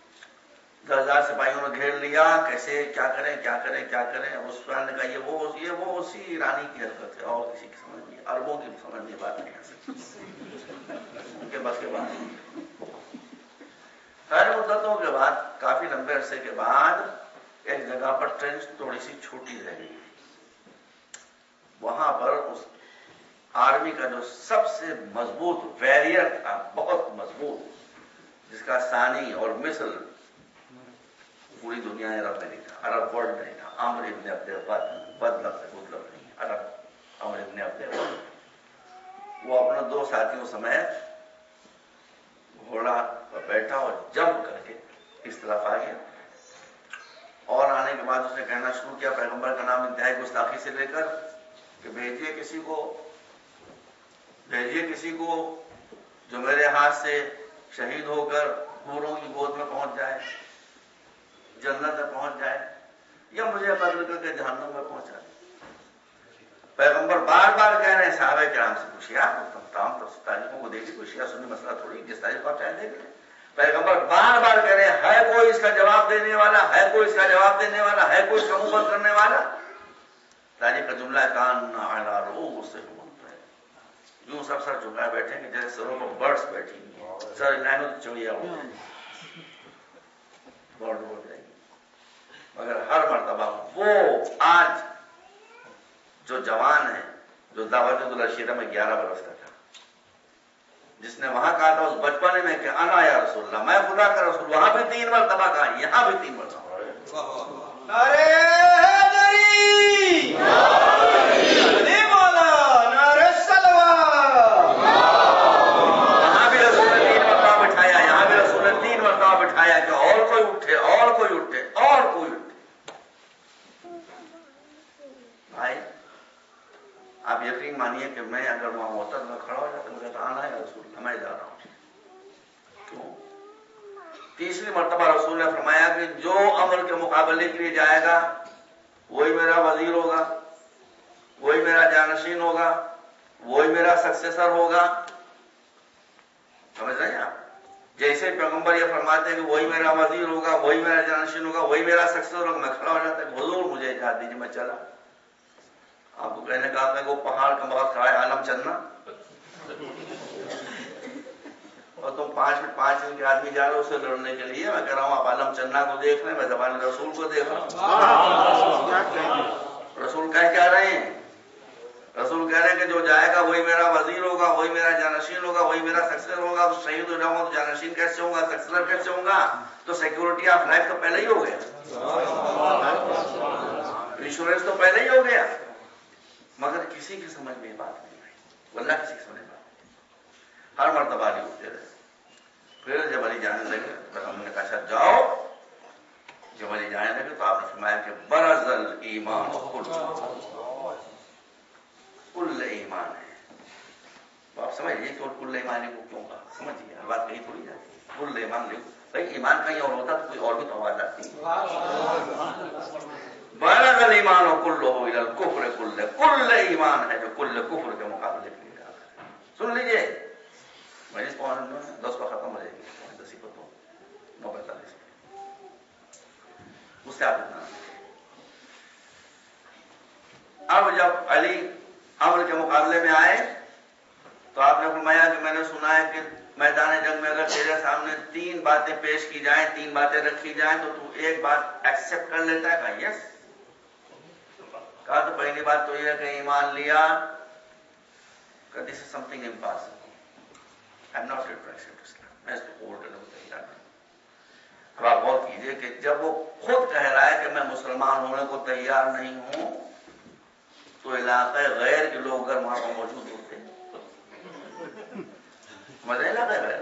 10,000 سپاہیوں نے گھیر لیا. کیسے کیا کریں کیا کریں کیا کریں. اس سفیان نے کہا یہ وہ اسی رانی کی حرکت ہے اور کسی کی سمجھ نہیں, عربوں کی سمجھ نہیں بات نہیں آ سکتی ان کے بس کے بعد. خیر مدتوں کے بعد, کافی لمبے عرصے کے بعد, ایک جگہ پر ٹرینچ تھوڑی سی چھوٹی رہ گئی. وہاں پر اس آرمی کا جو سب سے مضبوط ویریئر تھا, بہت مضبوط, جس کا ثانی اور مثل پوری دنیا عرب میں نہیں تھا, عرب ورلڈ میں نہیں تھا. عامر ابن عبد بد لفظ نہیں, عرب عامر ابن عبد ود. وہ اپنے 2 ساتھیوں سمیت گھوڑا پر بیٹھا اور جمپ کر کے اس طرف آ گیا. اور آنے کے بعد اس نے کہنا شروع کیا پیغمبر کا نام انتہائی گستاخی سے لے کر کہ بھیجیے کسی کو جو میرے ہاتھ سے شہید ہو کر حوروں کی گود میں پہنچ جائے, جنت میں پہنچ جائے, یا مجھے قتل کر کے جہنم میں پہنچا دے. پیغمبر بار بار کہہ رہے ہیں صحابہ کرام سے پوچھیے, آپ تمام تاریخوں کو دیکھیے, کوئی شیعہ سنی مسئلہ تھوڑی جس تاریخ کو آپ چاہے دیکھ لیں. پیغمبر بار بار کہہ رہے ہیں ہے کوئی اس کا جواب دینے والا, ہے کوئی اس کا جواب دینے والا, ہے کوئی اس کا منہ بند کرنے والا. تاریخ کا جملہ کان علی رؤوس یوں سب سر جھکائے بیٹھے کہ جیسے سروں پر برڈس بیٹھی ہیں, سر لائنوں کی چڑیا ہو جائیں گی, برڈ ہو جائیں گی. مگر ہر مرتبہ وہ آج جو جوان ہے, جو دعوت الرشیدہ میں 11 برس کا تھا, جس نے وہاں کہا تھا اس بچپنے میں کہ انا یا رسول اللہ, میں خدا کا رسول, وہاں بھی 3 مرتبہ کہا, یہاں بھی 3 مرتبہ. نعرے حیدری, علی مولا, نعرے سلوات. وہاں بھی رسول نے 3 مرتبہ بٹھایا, یہاں بھی رسول نے 3 مرتبہ بٹھایا کہ اور کوئی اٹھے, اور کوئی اٹھے, اور کوئی اٹھے. بھائی آپ یقین مانیے کہ میں اگر وہاں ہوتا تو میں کھڑا ہو جاتا, مجھے کہا آنا ہے رسول اللہ, میں جا رہا ہوں. کیوں؟ 3ری مرتبہ رسول نے فرمایا کہ جو عمل کے مقابلے کے لیے جائے گا وہی میرا وزیر ہوگا, وہی میرا جانشین ہوگا, وہی میرا سکسیسر ہوگا. سمجھ رہے ہیں آپ؟ جیسے پیغمبر یہ فرماتے ہیں کہ وہی میرا وزیر ہوگا, وہی میرا جانشین ہوگا, وہی میرا سکسیسر ہوگا, میں کھڑا ہو جاتا کہ حضور مجھے اجازت دیجیے, میں چلا. آپ کو کہنے کا آپ نے وہ پہاڑ کا بہت کھڑا ہے عالم چلنا, اور تم 5 منٹ کے آدمی جا رہے ہو اسے لڑنے کے لیے. میں کہہ رہا ہوں آپ عالم چلنا کو دیکھ رہے ہیں, میں زبان رسول کو دیکھ رہا ہوں. رسول کہہ کیا رہے ہیں؟ رسول کہہ رہے ہیں کہ جو جائے گا وہی میرا وزیر ہوگا, وہی میرا جانشین ہوگا, وہی میرا سکسیسر ہوگا. تو شہید ہو جاؤں گا تو جانشین کیسے ہوں گا, سکسیسر کیسے ہوں گا؟ تو سیکورٹی آف لائف تو پہلے ہی ہو گیا, انشورنس تو پہلے ہی ہو گیا. مگر کسی کی سمجھ میں بات نہیں آئی, واللہ کسی کی سمجھ میں بات نہیں. ہر مرتبہ علی اٹھتے رہے. پھر جب علی جانے لگے تو ہم نے کہا اچھا جاؤ. جب علی جانے لگے تو آپ نے فرمایا کہ برز الایمان کل ایمان ہے. تو آپ سمجھیے کہ کل ایمان کو کیوں کہا, سمجھیے ہر بات کہیں تھوڑی جاتی. کل ایمان لے بھائی, ایمان کہیں اور ہوتا تو کوئی اور بھی تو آواز آتی. برز الایمان کلہ الی الکفر کلہ, کل ایمان ہے جو کل کفر کے مقابلے کے لیے جاتا ہے. سن لیجیے, مجلس 10 کو ختم ہو جائے گی, 10 کو تو 9:45 اس سے آپ اتنا. اب جب علی امر کے مقابلے میں آئے تو آپ نے فرمایا کہ میں نے سنا ہے کہ میدان جنگ میں اگر تیرے سامنے 3 باتیں پیش کی جائیں, 3 باتیں رکھی جائیں, تو تو ایک بات ایکسپٹ کر لیتا ہے. کہا یس. کہا تو پہلی بات تو یہ ہے کہ ایمان لیا, کہ this is something impossible, I am not ready to accept Islam, میں اس کو قبول کرنے کو تیار نہیں. اب آپ غور کیجیے کہ جب وہ خود کہہ رہا ہے کہ میں مسلمان ہونے کو تیار نہیں ہوں, تو علاقہ غیر کے لوگ اگر وہاں پر موجود ہوتے مزے علاقہ غیر,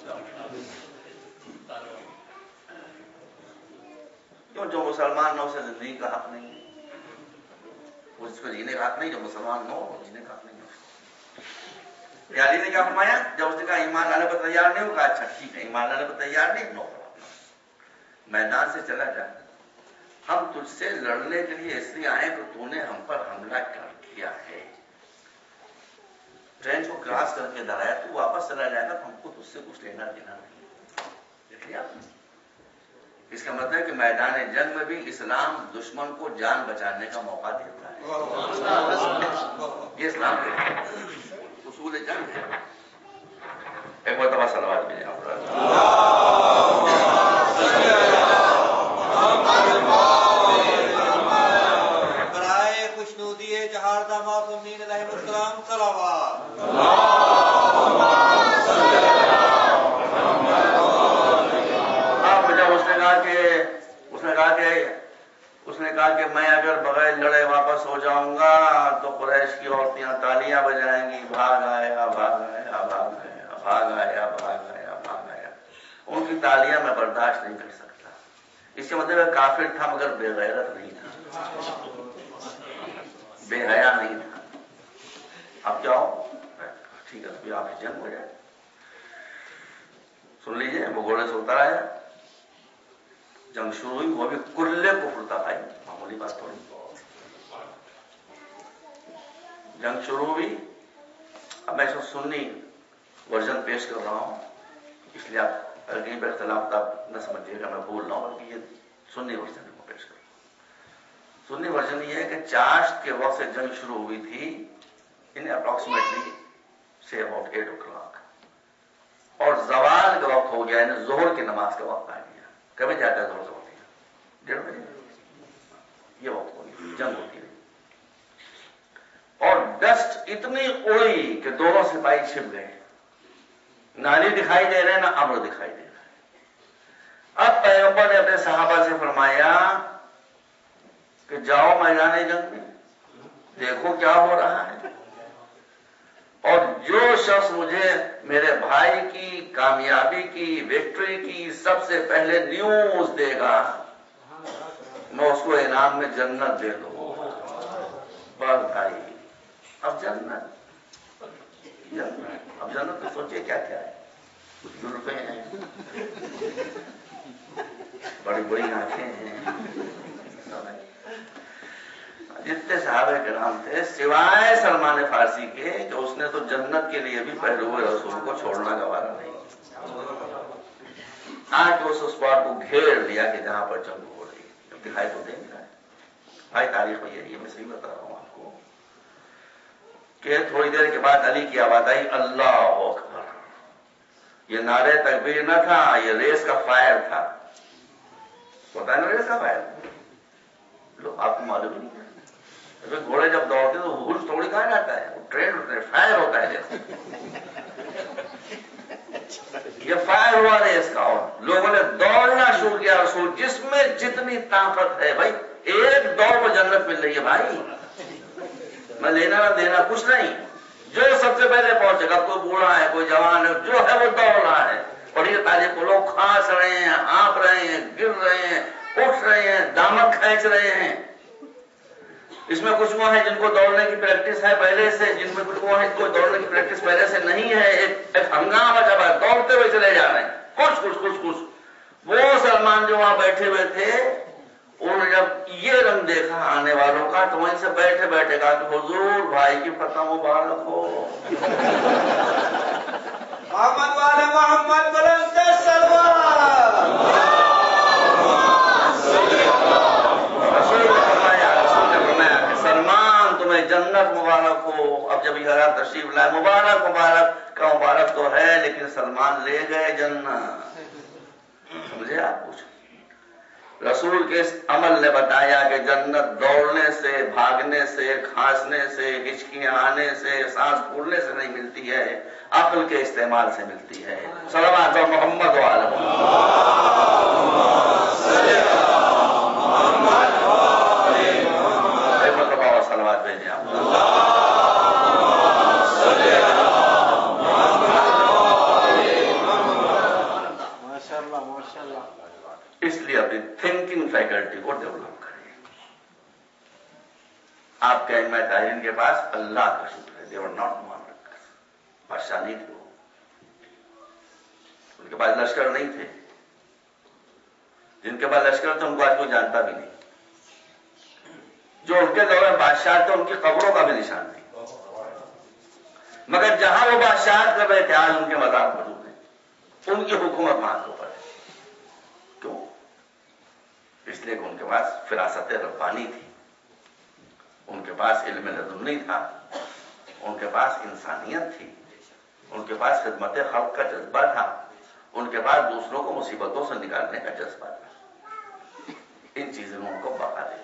کیوں جو مسلمان نہ اسے زندگی کا حق نہیں ہے, اس کو جینے کا حق نہیں, جو مسلمان نہ ہو جینے کا حق نہیں ہے. علی نے کیا فرمایا جب اس نے کہا ایمان لانے پر تیار نہیں ہو, کہا اچھا ٹھیک ہے, ایمان لانے پر تیار نہیں, نو میدان سے چلا جا, ہم تجھ سے لڑنے کے لیے اس لیے آئے کہ تو نے ہم پر حملہ کر کیا ہے, ٹرین کو کراس کر کے ڈرایا, تو واپس چلا جائے گا تو ہم کو تجھ سے کچھ لینا دینا نہیں. دیکھ لیا اس کا مطلب ہے کہ میدان جنگ میں بھی اسلام دشمن کو جان بچانے کا موقع دیتا ہے. یہ اسلام کے اصول جنگ ہے. ایک مرتبہ صلوات میں برائے خوشنودی جہاردہ معصومین علیہ السلام صلوات. اس نے کہا کہ میں اگر بغیر لڑے واپس ہو جاؤں گا تو قریش کی عورتیں تالیاں بجائیں گی، بھاگ آیا بھاگ آیا بھاگ آیا بھاگ آیا بھاگ آیا بھاگ آیا. ان کی تالیاں میں برداشت نہیں کر سکتا. اس کا مطلب کافر تھا مگر بے غیرت نہیں تھا، بے حیا نہیں تھا. اب جاؤ ٹھیک ہے تو آپ کی جنگ ہو جائے. سن لیجیے، وہ گھوڑے سے اتر آیا، جنگ شروع ہوئی. وہ بھی کلے کفر تھا بھائی، معمولی بات تھوڑی. جنگ شروع ہوئی. اب میں اس سنی ورژن پیش کر رہا ہوں، اس لیے آپ کہیں پہ اختلاف آپ نہ سمجھیے گا میں بھول رہا ہوں، بلکہ یہ سنی ورژن کو پیش کر رہا ہوں. سنی ورژن یہ ہے کہ چاشت کے وقت سے جنگ شروع ہوئی تھی، ان اپروکسیمیٹلی سے اباؤٹ 8 o'clock، اور زوال کا وقت ہو گیا، یعنی ظہر کی نماز کا وقت آ گیا. کبھی جاتا ہے ظہر کا وقت 1:30 بجے، یہ وقت ہو گیا، جنگ ہوتی ہے. اور ڈسٹ اتنی اڑی کہ دونوں سپاہی چھپ گئے. نہ علی دکھائی دے رہے، نہ عمرو دکھائی دے رہے. اب پیغمبر نے اپنے صحابہ سے فرمایا کہ جاؤ میدان جنگ میں، دیکھو کیا ہو رہا ہے، اور جو شخص مجھے میرے بھائی کی کامیابی کی، وکٹری کی سب سے پہلے نیوز دے گا، میں اس کو انعام میں جنت دے دوں. بس بھائی اب جنت اب جنت تو سوچیے کیا کیا ہے. کچھ روپے ہیں، بڑی بڑی آنکھیں ہیں. جتنے صحابہ کرام تھے سوائے سلمان فارسی کے کہ اس نے تو جنت کے لیے بھی پہلو رسول کو چھوڑنا گوارا نہیں. آج تو اس اسپاٹ کو گھیر لیا کہ جہاں پر جنگ ہو رہی ہے. دکھائی تو دے نہیں رہا ہے بھائی. تاریخ میں یہی ہے، میں صحیح بتا رہا ہوں آپ کو کہ تھوڑی دیر کے بعد علی کی آواز آئی اللہ اکبر. یہ نعرے تکبیر نہ تھا، یہ ریس کا فائر تھا. ہوتا ہے نا ریس کا فائر، لو آپ کو معلوم ہی نہیں ہے. گھوڑے جب دوڑتے تو ہولس تھوڑی کہا جاتا ہے، وہ ٹرین ہوتا ہے، فائر ہوتا ہے. یہ فائر ہوا ریس کا، اور لوگوں نے دوڑنا شروع کیا. رسول جس میں جتنی طاقت ہے بھائی، ایک دوڑ پر جنت مل رہی ہے بھائی. میں لینا نہ دینا کچھ نہیں، جو سب سے پہلے پہنچے گا، کوئی بوڑھا ہے کوئی جوان ہے، جو ہے وہ دوڑ رہا ہے. اور یہ تاریخ کو لوگ کھانس رہے ہیں، ہانپ رہے ہیں، گر رہے ہیں، اٹھ رہے ہیں، دامن کھینچ رہے ہیں. اس میں کچھ وہ ہیں جن کو دوڑنے کی پریکٹس ہے پہلے سے، جن میں کچھ وہ ہیں جن کو دوڑنے کی پریکٹس پہلے سے نہیں ہے. ایک ہنگامہ جب ہے، دوڑتے ہوئے چلے جا رہے ہیں، کچھ. وہ سلمان جو وہاں بیٹھے ہوئے تھے، انہوں نے جب یہ رنگ دیکھا آنے والوں کا تو وہیں سے بیٹھے بیٹھے کہا کہ حضور بھائی کی فتح مبارک ہو. محمد والے محمد بلند سلوات. رسول نے فرمایا کہ سلمان تمہیں جنت مبارک ہو. اب جب یہ تشریف لائے، مبارک کا مبارک تو ہے، لیکن سلمان لے گئے جنت. سمجھے آپ؟ کچھ رسول کے اس عمل نے بتایا کہ جنت دوڑنے سے، بھاگنے سے، کھانسنے سے، ہچکیاں آنے سے، سانس پھولنے سے نہیں ملتی ہے، عقل کے استعمال سے ملتی ہے. صلوات محمد وعلی صلوات بھیجیں آپ. اس لیے اپنی تھنکنگ فیکلٹی کو ڈیولپ کریں. آپ کے ائمہ طاہرین کے پاس اللہ کا شکر ہے، they were not monarchs. بادشاہ نہیں تھے، ان کے پاس لشکر نہیں تھے. جن کے پاس لشکر تھے ان کو آج کوئی جانتا بھی نہیں. جو ان کے دور میں بادشاہ تھے ان کی قبروں کا بھی نشان نہیں. مگر جہاں وہ بادشاہ کر رہے تھے آج ان کے مزار موجود ہیں، ان کی حکومت وہاں کے اوپر ہے. کیوں؟ اس لیے کہ ان کے پاس فراست ربانی تھی، ان کے پاس علم لدنی تھا، ان کے پاس انسانیت تھی، ان کے پاس خدمت خلق کا جذبہ تھا، ان کے پاس دوسروں کو مصیبتوں سے نکالنے کا جذبہ تھا. ان چیزوں نے ان کو بقا دی.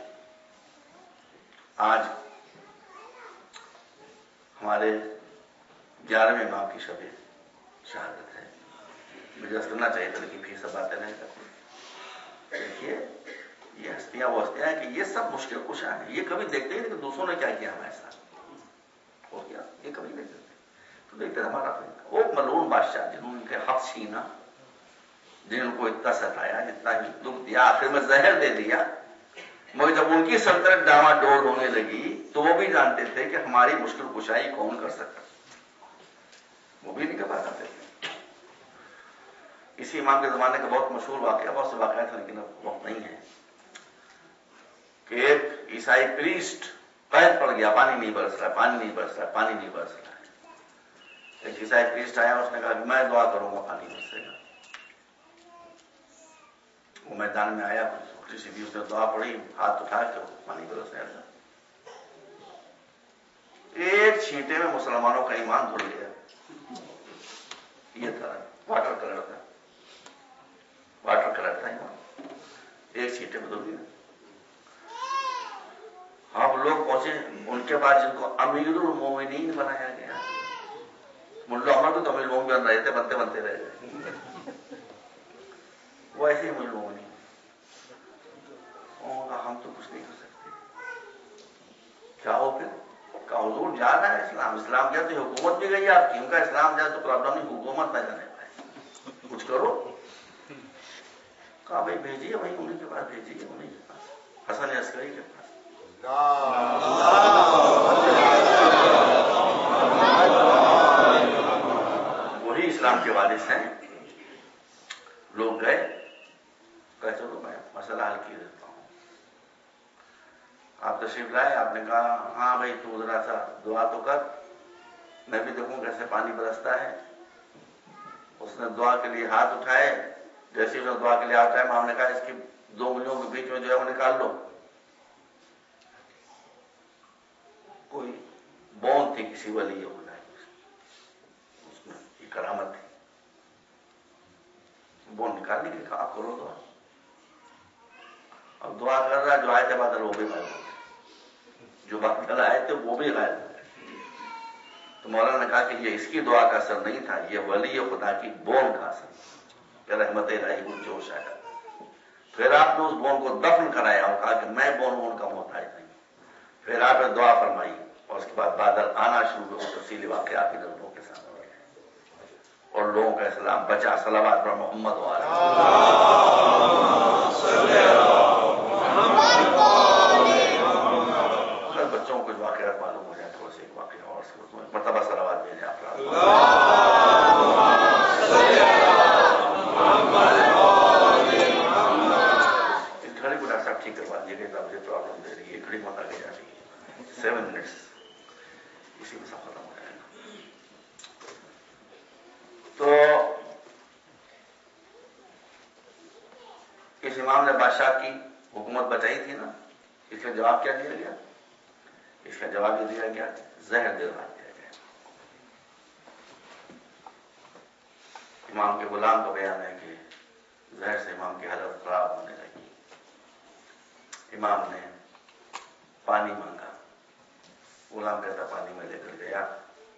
آج ہمارے 11ویں امام کی شب شہادت ہے. مجھے کرنا چاہیے تھا لیکن پھر سب باتیں نہیں کرتی. دیکھیے یہ ہستیاں وہ ہستیاں ہیں کہ یہ سب مشکل کشاں ہیں. یہ کبھی دیکھتے ہی نہیں کہ دوسروں نے کیا کیا ہمارے ساتھ ہو گیا، یہ کبھی نہیں دیکھتے. تو دیکھتے ہمارا وہ ملعون بادشاہ جنہوں نے ان کے حق چھینا، جنہوں کو اتنا ستایا، جتنا دکھ دیا، آخر میں زہر دے دیا. مگر جب ان کی سلطنت ڈاما ڈول ہونے لگی تو وہ بھی جانتے تھے کہ ہماری مشکل کشائی کون کر سکتا، وہ بھی نہیں کر پاتے تھے. اسی امام کے زمانے کا بہت مشہور واقعہ، بہت سے واقعات ہیں لیکن اب وقت نہیں ہے، کہ ایک عیسائی پریسٹ قید پڑ گیا، پانی نہیں برس رہا، پانی نہیں برس رہا، پانی نہیں برس رہا. ایک عیسائی پریسٹ آیا، اس نے کہا میں دعا کروں گا پانی برسے گا. وہ میدان میں آیا، چھوٹی سی بھی اس نے دعا پڑی، ہاتھ اٹھا کے پانی برسنے لگا. ایک چھینٹے میں مسلمانوں کا ایمان دھل گیا. یہ تھا واٹر کلر تھا، واٹر کلر تھا ایمان، ایک چھینٹے میں دھل گیا. ہم لوگ پہنچے ان کے بعد جن کو امیر المومنین بنایا گیا. ملا عمر تو امیر المومنین بن رہے تھے، بنتے بنتے رہ گئے. وہ ایسے ہی امیر المومنین، ہم تو کچھ نہیں کر سکتے. کیا ہو پھر؟ کہ حضور جا رہا ہے اسلام، اسلام جائے تو حکومت بھی گئی آپ کی. ان کا اسلام جائے تو پرابلم نہیں، حکومت نہ جانے پائے، کچھ کرو. کہا بھائی بھیجیے، وہیں انہیں کے پاس بھیجیے، انہیں کے پاس حسن عسکری کے پاس. وہی اسلام کے وارث ہیں. لوگ گئے، کہا چلو میں مسئلہ حل کیے دیتا ہوں. آپ تشریف لائے، آپ نے کہا ہاں بھائی تو ذرا سا دعا تو کر، میں بھی دیکھوں کیسے پانی برستا ہے. اس نے دعا کے لیے ہاتھ اٹھائے. جیسے اس نے دعا کے لیے ہاتھ اٹھائے، امام نے کہا اس کی 2 انگلیوں کے بیچ میں جو ہے وہ نکال لو. کوئی بون تھی کسی ولی خدا کی، اس میں یہ کرامت تھی. بون نکالنے کے لیے کہا کرو دعا. اب دعا کر رہا، جو آئے تھے بادل وہ بھی غائب ہو گئے، جو بادل آئے تھے وہ بھی غائب ہو گئے. تو مولانا نے کہا کہ یہ اس کی دعا کا اثر نہیں تھا، یہ ولی خدا کی بون کا اثر تھا، رحمت الہی کو جوش آیا. پھر آپ نے اس بون کو دفن کرایا اور کہا کہ میں بون کا محتاج نہیں. پھر آپ نے دعا فرمائی اور اس کے بعد بادل آنا شروع ہو. تفصیلی واقعات بھی لوگوں کے سامنے اور لوگوں کا اسلام بچا. صلوات پر محمد اگر بچوں کو کچھ واقعات معلوم ہو جائے، تھوڑا سا ایک واقعہ اور مرتبہ صلوات بھیجیں آپ. اس گھڑی کو ڈاکٹر صاحب ٹھیک کروا دیجیے گا، مجھے پرابلم دے رہی ہے. گھڑی مت آگے جا رہی ہے. 7 منٹس، اسی میں سب ختم ہو جائے گا. تو اس امام نے بادشاہ کی حکومت بچائی تھی نا. اس کا جواب کیا دیا گیا؟ اس کا جواب یہ دیا گیا زہر دلوا دیا گیا. امام کے غلام کا بیان ہے کہ زہر سے امام کی حالت خراب ہونے لگی. امام نے پانی مانگا. غلام کہتا پانی میں لے کر گیا،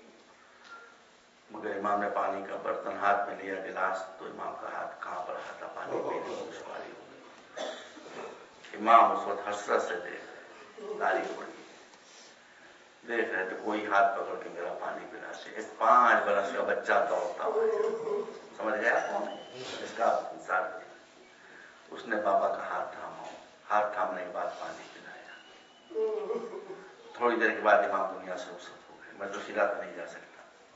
مگر امام نے پانی کا برتن ہاتھ میں لیا، گلاس، تو امام کا ہاتھ کانپ رہا تھا، پانی پینے میں دشواری ہو گئی. امام اس وقت حسرت سے دیکھ رہے، تاریخ پڑی دیکھ رہے تھے کوئی ہاتھ پکڑ کے میرا پانی پلاتے. ایک 5 برس کا بچہ دوڑتا ہوا، سمجھ گیا کون ہے اس کا انسان. اس نے بابا کا ہاتھ تھاما، ہاتھ تھامنے کے بعد پانی پلایا. تھوڑی دیر کے بعد امام دنیا سے رخصت ہو گئے. میں تو سلا تو نہیں جا سکتا،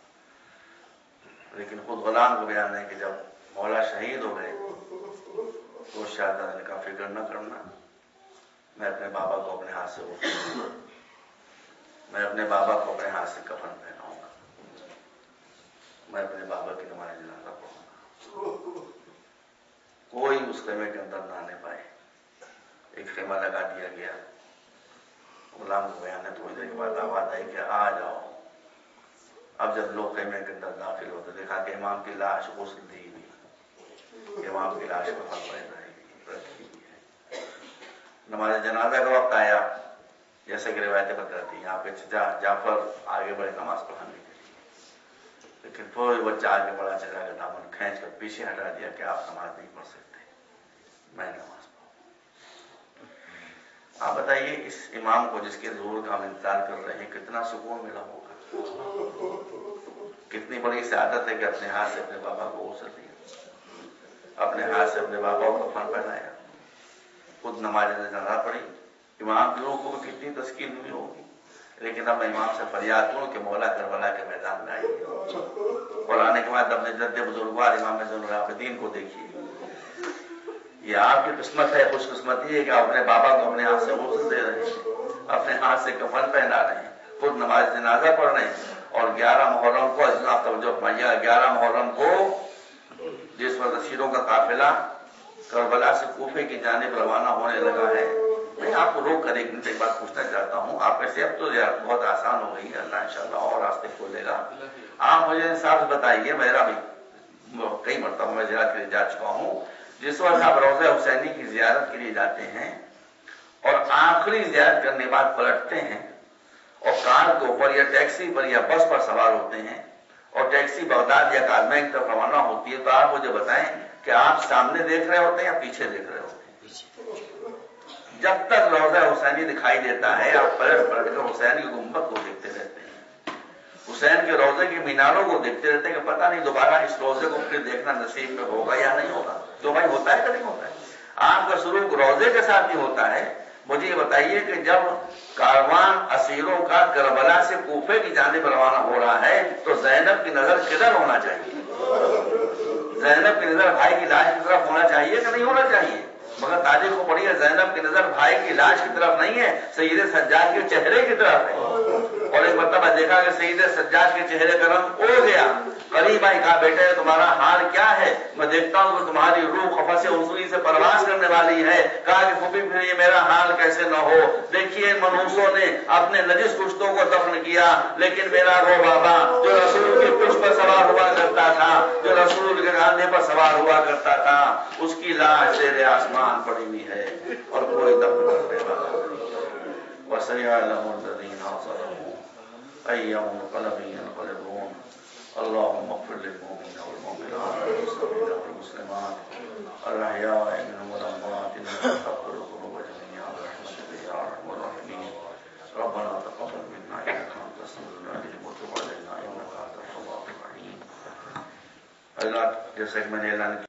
لیکن خود غلام کو بیان ہے کہ جب مولا شہید ہو گئے تو شہزادہ نے کہا فکر نہ کرنا، میں اپنے بابا کو اپنے ہاتھ سے اٹھاؤں گا، میں اپنے بابا کو اپنے ہاتھ سے کفن پہناؤں گا، میں اپنے بابا کی نماز جنازہ پڑھوں گا. کوئی اس خیمے کے اندر نہ آنے پائے. एक खेमा लगा दिया गया। गुलाम को बयान है, थोड़ी देर के बाद आवाज आई कि आ जाओ। अब जब लोग खेमे के अंदर दाखिल होते, देखा कि इमाम की लाश गुस्ल दी हुई, इमाम की लाश को फल रखी हुई है। नमाज जनाजा का वक्त आया, जैसे कि रिवायतें बताती हैं, यहाँ पे चचा जाफर आगे बढ़े नमाज पढ़ाने के लिए, लेकिन कोई बच्चा आगे बढ़ा, चचा का दामन खींच कर पीछे हटा दिया कि आप नमाज नहीं पढ़ सकते, मैं नमाज पढ़ूं। आप बताइए, इस इमाम को जिसके ज़ुहूर का हम इंतजार कर रहे हैं, कितना सुकून मिला होगा, कितनी बड़ी सआदत है कि अपने हाथ से अपने बाबा को गुस्ल दिया, अपने हाथ से अपने बाबा को कफन पहनाया, खुद नमाज जनाजा पढ़ी। इमाम की रूह को कितनी तस्कीन हुई होगी। लेकिन अब मैं इमाम से फरियाद करूं कि मौला करबला के मैदान में आइए और आने के बाद अपने जद्दे बुजुर्गवार इमाम ज़ैनुल आबिदीन को देखिए। ये आपकी किस्मत है, खुशकिस्मती है कि आप अपने बाबा को अपने हाथ से गुस्ल दे रहे हैं, अपने हाथ से कफन पहना रहे हैं, खुद नमाज जनाजा पढ़ रहे हैं। और 11 मुहर्रम को, आप तवज्जो फरमाइए, 11 मुहर्रम को जिस वक्त असीरों का काफिला करबला से कूफे की जानिब रवाना होने लगा है, मैं आपको रोक कर एक मिनट एक बात पूछना चाहता हूँ। आप ऐसे अब तो बहुत आसान हो गई है, अल्लाह इंशाअल्लाह और रास्ते खोलेगा। आप मुझे इंसाफ से बताइए, मेरा भी कई मरतबा मैं ज़ियारत के लिए जा चुका हूँ, जिस वक्त आप रोज़ा हुसैनी की ज़ियारत के लिए जाते हैं और आखिरी ज़ियारत करने बाद पलटते हैं और कार के ऊपर या टैक्सी पर या बस पर सवार होते हैं और टैक्सी बगदाद या काजमा की तरफ रवाना होती है, तो आप मुझे बताएं कि आप सामने देख रहे होते हैं या पीछे देख रहे होते हैं? जब तक रोज़ा हुसैनी दिखाई देता है, आप पलट पलट कर हुसैन की गुंबद को देखते रहते हैं, हुसैन के रोजे के मीनारों को देखते रहते हैं कि पता नहीं दोबारा इस रोजे को फिर देखना नसीब में होगा या नहीं होगा। तो भाई होता है कि नहीं होता है? आपका शुरू रोजे के साथ ही होता है। मुझे ये बताइए कि जब कारवान असीरों का करबला से कूफे की जानिब रवाना हो रहा है, तो ज़ैनब की नजर किधर होना चाहिए? ज़ैनब की नजर भाई की लाश की तरफ होना चाहिए कि नहीं होना चाहिए? मगर तारीख को पढ़िए, ज़ैनब की नजर भाई की लाश की तरफ नहीं है, सैयद सज्जाद के चेहरे की तरफ है। और एक मरतबा देखा कि सैयद सज्जाद के चेहरे का रंग उड़ गया। करीब आई, कहा बेटे तुम्हारा हाल क्या है? मैं देखता हूं कि तुम्हारी रूह खफस उनसुई से परवास करने वाली है। कहा कि फूफी फिर ये मेरा हाल कैसे न हो? देखिए, मनूसों ने अपने नजिस कुश्तों को दफन किया, लेकिन मेरा वो बाबा जो रसूल के पुष्प पर सवार हुआ करता था, जो रसूल के कांधे पर सवार हुआ करता था, उसकी लाश शेर आसमान पड़ी हुई है और कोई दफन करने वाला नहीं। अल्लाहुम्मा इग़फिर लिल-मुमिनीना वल-मुमिनात वल-मुस्लिमीना वल-मुस्लिमात अल-अहयाइ मिनहुम वल-अमवात इन्नका तग़फ़िरु ज़ुनूब जमीआ बिरहमतिका या अरहमर राहिमीन। रब्बना तक़ब्बल मिन्ना इन्नका अंतस समीउल अलीम व तुब अलैना इन्नका अंतत तव्वाबुर रहीम। अल्लाह, जैसे कि मैंने ऐलान